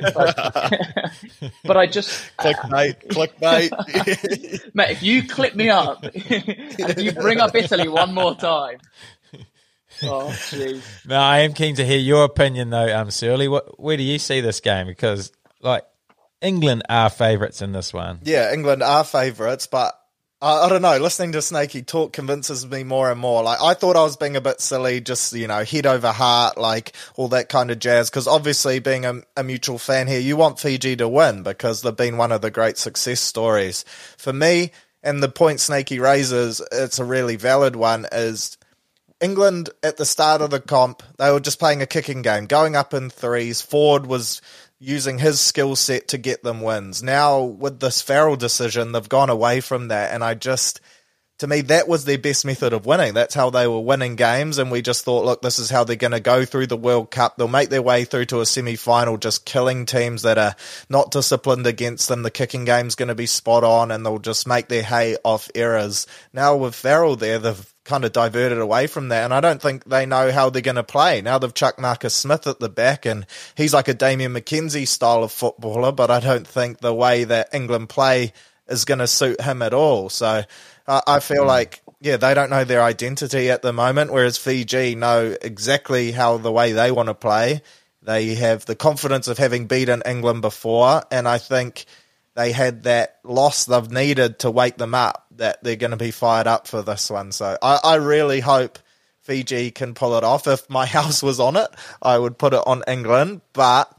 But I just clickbait. Mate, if you clip me up and if you bring up Italy one more time. Oh, jeez. No, I am keen to hear your opinion though, Surly. Where do you see this game? Because England are favourites in this one. Yeah, England are favourites, but I don't know. Listening to Snakey talk convinces me more and more. Like, I thought I was being a bit silly, just, head over heart, like all that kind of jazz. Because obviously, being a mutual fan here, you want Fiji to win because they've been one of the great success stories. For me, and the point Snakey raises, it's a really valid one, is England at the start of the comp, they were just playing a kicking game, going up in threes. Ford was using his skill set to get them wins. Now, with this Farrell decision, they've gone away from that, and to me, that was their best method of winning. That's how they were winning games, and we just thought, look, this is how they're going to go through the World Cup. They'll make their way through to a semi-final, just killing teams that are not disciplined against them. The kicking game's going to be spot on, and they'll just make their hay off errors. Now, with Farrell there, they've kind of diverted away from that, and I don't think they know how they're going to play. Now they've chucked Marcus Smith at the back, and he's like a Damien McKenzie style of footballer, but I don't think the way that England play is going to suit him at all. So I feel like, they don't know their identity at the moment, whereas Fiji know exactly how the way they want to play. They have the confidence of having beaten England before, and I think they had that loss they've needed to wake them up, that they're going to be fired up for this one. So I really hope Fiji can pull it off. If my house was on it, I would put it on England, but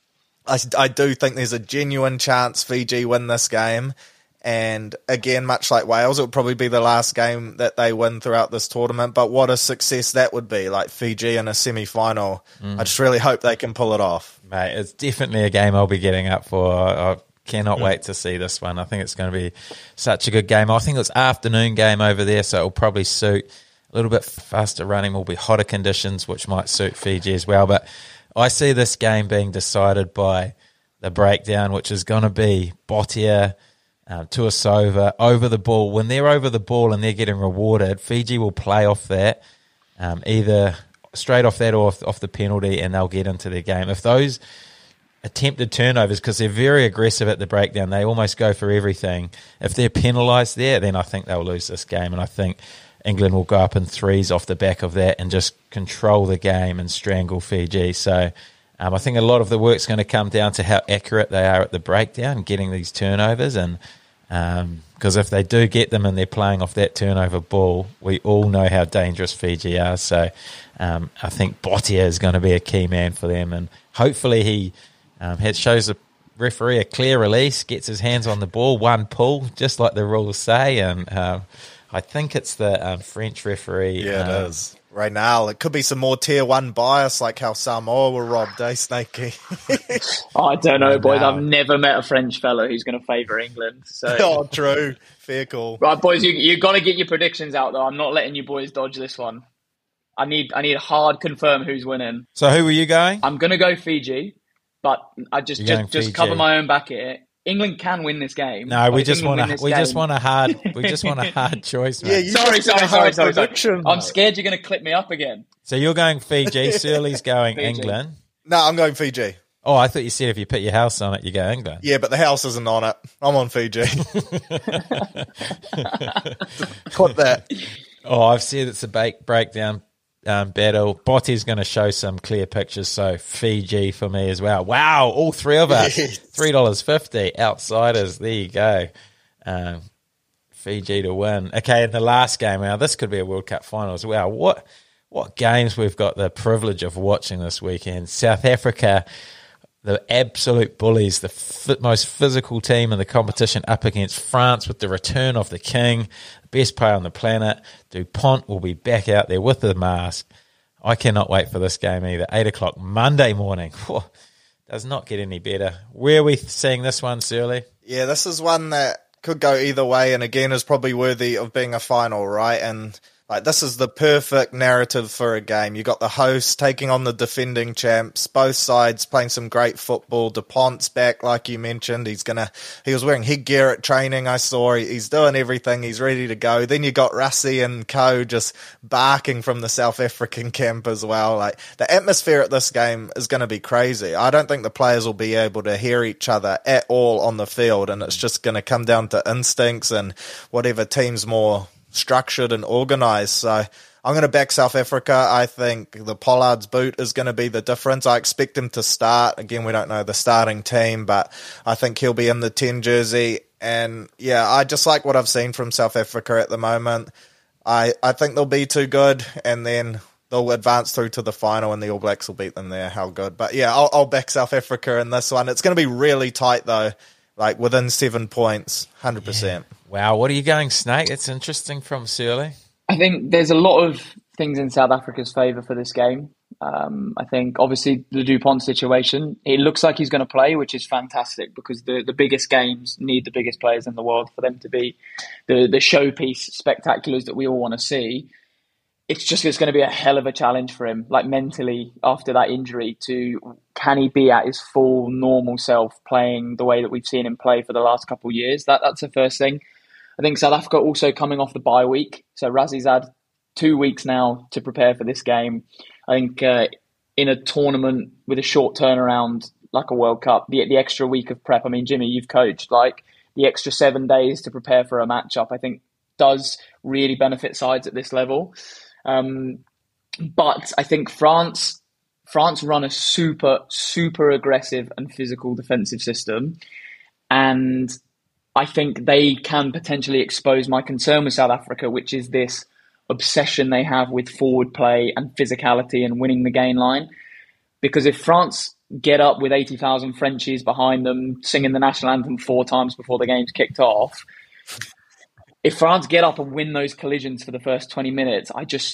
I do think there's a genuine chance Fiji win this game. And again, much like Wales, it would probably be the last game that they win throughout this tournament. But what a success that would be, like Fiji in a semi-final. I just really hope they can pull it off. Mate, it's definitely a game I'll be getting up for. I cannot wait to see this one. I think it's going to be such a good game. I think it's afternoon game over there, so it'll probably suit a little bit faster running. Will be hotter conditions, which might suit Fiji as well. But I see this game being decided by the breakdown, which is going to be Botia, Tuasova over the ball. When they're over the ball and they're getting rewarded, Fiji will play off that, either straight off that or off the penalty, and they'll get into their game. If those attempted turnovers, because they're very aggressive at the breakdown, they almost go for everything. If they're penalised there, then I think they'll lose this game, and I think England will go up in threes off the back of that and just control the game and strangle Fiji. So I think a lot of the work's going to come down to how accurate they are at the breakdown, getting these turnovers. And because if they do get them and they're playing off that turnover ball, we all know how dangerous Fiji are. So I think Botia is going to be a key man for them. And hopefully he shows the referee a clear release, gets his hands on the ball, one pull, just like the rules say. And I think it's the French referee. Yeah, it is. Right now, it could be some more tier 1 bias, like how Samoa were robbed, Snakey? I don't know, boys. I've never met a French fella who's going to favour England. So. Oh, true. Fair call. Right, boys, you got to get your predictions out, though. I'm not letting you boys dodge this one. I need hard confirm who's winning. So who were you going? I'm going to go Fiji, but I just cover my own back here. England can win this game. No, we just want a hard choice, mate. Yeah, sorry. I'm scared you're going to clip me up again. So you're going Fiji. Surly's going Fiji. England. No, I'm going Fiji. Oh, I thought you said if you put your house on it, you go England. Yeah, but the house isn't on it. I'm on Fiji. Put that. Oh, I've said it's a breakdown battle. Boti's going to show some clear pictures, so Fiji for me as well. Wow, all three of us. Yes. $3.50. Outsiders. There you go. Fiji to win. Okay, in the last game, now this could be a World Cup final as well. What games we've got the privilege of watching this weekend. South Africa, the absolute bullies, the most physical team in the competition, up against France with the return of the king, the best player on the planet. Dupont will be back out there with the mask. I cannot wait for this game either. 8 o'clock Monday morning. Whew, does not get any better. Where are we seeing this one, Surly? Yeah, this is one that could go either way, and again is probably worthy of being a final, right? And this is the perfect narrative for a game. You got the host taking on the defending champs, both sides playing some great football. Dupont's back, like you mentioned. He was wearing headgear at training, I saw. He's doing everything. He's ready to go. Then you got Rassie and co just barking from the South African camp as well. The atmosphere at this game is going to be crazy. I don't think the players will be able to hear each other at all on the field, and it's just going to come down to instincts and whatever team's more structured and organised. So I'm going to back South Africa. I think the Pollard's boot is going to be the difference. I expect him to start. Again, we don't know the starting team, but I think he'll be in the 10 jersey. And yeah, I just like what I've seen from South Africa at the moment. I think they'll be too good, and then they'll advance through to the final and the All Blacks will beat them there. How good. But yeah, I'll back South Africa in this one. It's going to be really tight though, within 7 points, 100%. Yeah. Wow, what are you going, Snake? It's interesting from Surly. I think there's a lot of things in South Africa's favour for this game. I think, obviously, the Dupont situation, it looks like he's going to play, which is fantastic because the biggest games need the biggest players in the world for them to be the showpiece spectaculars that we all want to see. It's going to be a hell of a challenge for him, mentally, after that injury, can he be at his full normal self playing the way that we've seen him play for the last couple of years? That's the first thing. I think South Africa also coming off the bye week. So Rassie's had 2 weeks now to prepare for this game. I think in a tournament with a short turnaround like a World Cup, the extra week of prep, I mean, Jimmy, you've coached, the extra 7 days to prepare for a matchup, I think does really benefit sides at this level. But I think France run a super, super aggressive and physical defensive system. And I think they can potentially expose my concern with South Africa, which is this obsession they have with forward play and physicality and winning the gain line. Because if France get up with 80,000 Frenchies behind them, singing the national anthem 4 times before the game's kicked off, if France get up and win those collisions for the first 20 minutes,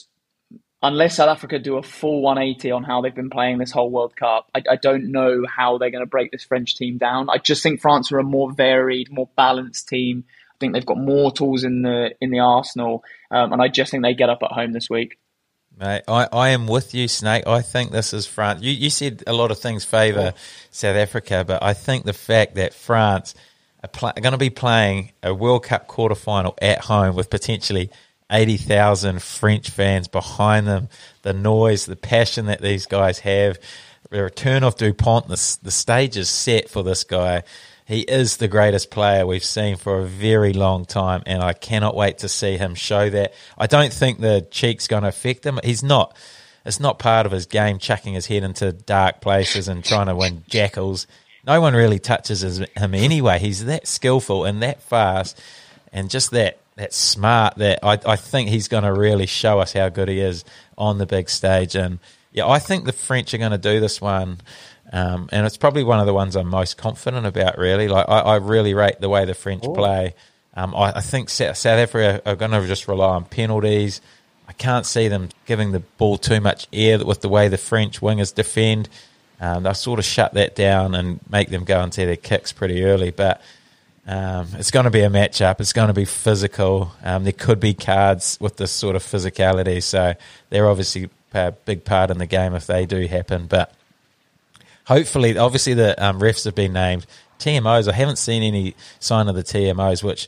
unless South Africa do a full 180 on how they've been playing this whole World Cup, I don't know how they're going to break this French team down. I just think France are a more varied, more balanced team. I think they've got more tools in the arsenal, and I just think they get up at home this week. Mate, I am with you, Snake. I think this is France. You said a lot of things favour South Africa, but I think the fact that France are going to be playing a World Cup quarterfinal at home with potentially 80,000 French fans behind them, the noise, the passion that these guys have, the return of Dupont, the stage is set for this guy. He is the greatest player we've seen for a very long time, and I cannot wait to see him show that. I don't think the cheek's going to affect him. It's not part of his game, chucking his head into dark places and trying to win jackals. No one really touches him anyway. He's that skillful and that fast and just that smart that I think he's going to really show us how good he is on the big stage. And yeah, I think the French are going to do this one. And it's probably one of the ones I'm most confident about, really. Like I really rate the way the French play. I think South Africa are going to just rely on penalties. I can't see them giving the ball too much air with the way the French wingers defend. They'll sort of shut that down and make them go into their kicks pretty early. But it's going to be a matchup. It's going to be physical. There could be cards with this sort of physicality. So they're obviously a big part in the game if they do happen. But hopefully, obviously the refs have been named. TMOs, I haven't seen any sign of the TMOs, which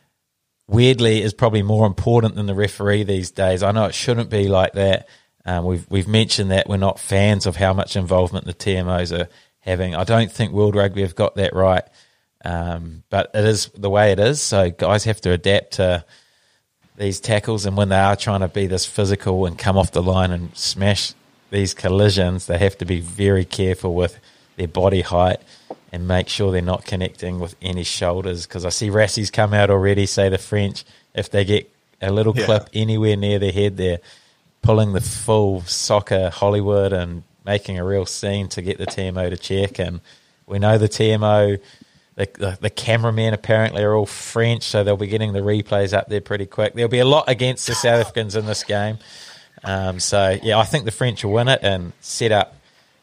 weirdly is probably more important than the referee these days. I know it shouldn't be like that. We've mentioned that we're not fans of how much involvement the TMOs are having. I don't think World Rugby have got that right. But it is the way it is, so guys have to adapt to these tackles, and when they are trying to be this physical and come off the line and smash these collisions, they have to be very careful with their body height and make sure they're not connecting with any shoulders, because I see Rassies come out already, say the French, if they get a little clip anywhere near their head, they're pulling the full soccer Hollywood and making a real scene to get the TMO to check. And we know the TMO, the cameramen apparently are all French, so they'll be getting the replays up there pretty quick. There'll be a lot against the South Africans in this game. So, yeah, I think the French will win it and set up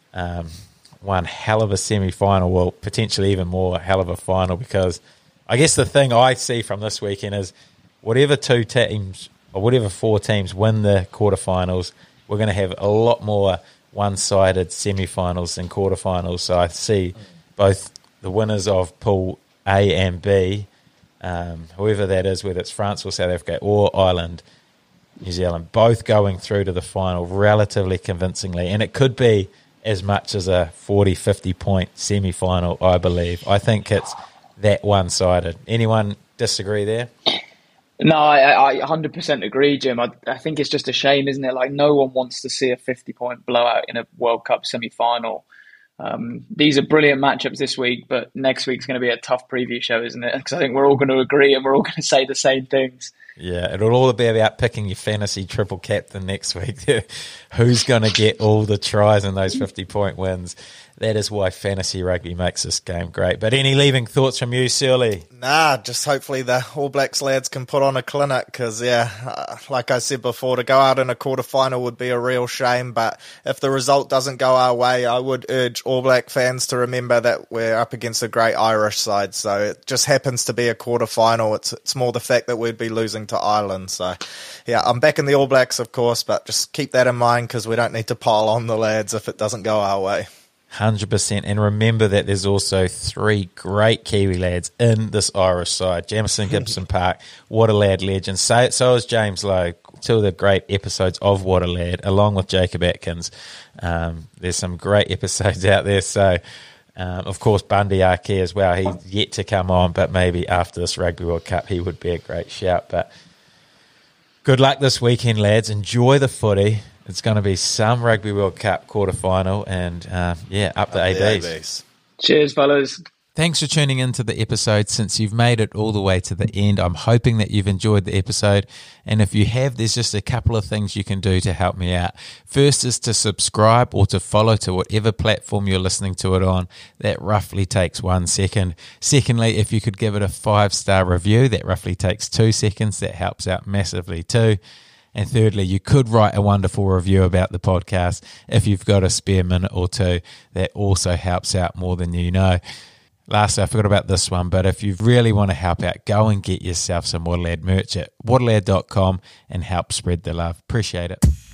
one hell of a semi-final, well, potentially even more hell of a final, because I guess the thing I see from this weekend is whatever 2 teams or whatever 4 teams win the quarterfinals, we're going to have a lot more one-sided semi-finals than quarterfinals. So I see both the winners of Pool A and B, whoever that is, whether it's France or South Africa or Ireland, New Zealand, both going through to the final relatively convincingly. And it could be as much as a 40, 50-point semi-final, I believe. I think it's that one-sided. Anyone disagree there? No, I 100% agree, Jim. I think it's just a shame, isn't it? Like, no one wants to see a 50-point blowout in a World Cup semi-final. These are brilliant matchups this week, but next week's going to be a tough preview show, isn't it? Because I think we're all going to agree and we're all going to say the same things. Yeah, it'll all be about picking your fantasy triple captain next week. Who's going to get all the tries in those 50-point wins? That is why fantasy rugby makes this game great. But any leaving thoughts from you, Surly? Nah, just hopefully the All Blacks lads can put on a clinic, because, like I said before, to go out in a quarterfinal would be a real shame. But if the result doesn't go our way, I would urge All Black fans to remember that we're up against a great Irish side. So it just happens to be a quarterfinal. It's more the fact that we'd be losing to Ireland. So, yeah, I'm back in the All Blacks, of course, but just keep that in mind, because we don't need to pile on the lads if it doesn't go our way. 100%. And remember that there's also 3 great Kiwi lads in this Irish side. Jamison Gibson Park, What a Lad legend. So is James Lowe. 2 of the great episodes of What a Lad, along with Jacob Atkins. There's some great episodes out there. So, of course, Bundy Ake as well. He's yet to come on, but maybe after this Rugby World Cup, he would be a great shout. But good luck this weekend, lads. Enjoy the footy. It's going to be some Rugby World Cup quarterfinal, and up the ABs. Cheers, fellas. Thanks for tuning into the episode. Since you've made it all the way to the end, I'm hoping that you've enjoyed the episode. And if you have, there's just a couple of things you can do to help me out. First is to subscribe or to follow to whatever platform you're listening to it on. That roughly takes 1 second. Secondly, if you could give it a 5-star review, that roughly takes 2 seconds. That helps out massively too. And thirdly, you could write a wonderful review about the podcast if you've got a spare minute or two. That also helps out more than you know. Lastly, I forgot about this one, but if you really want to help out, go and get yourself some Waterlad merch at waterlad.com and help spread the love. Appreciate it.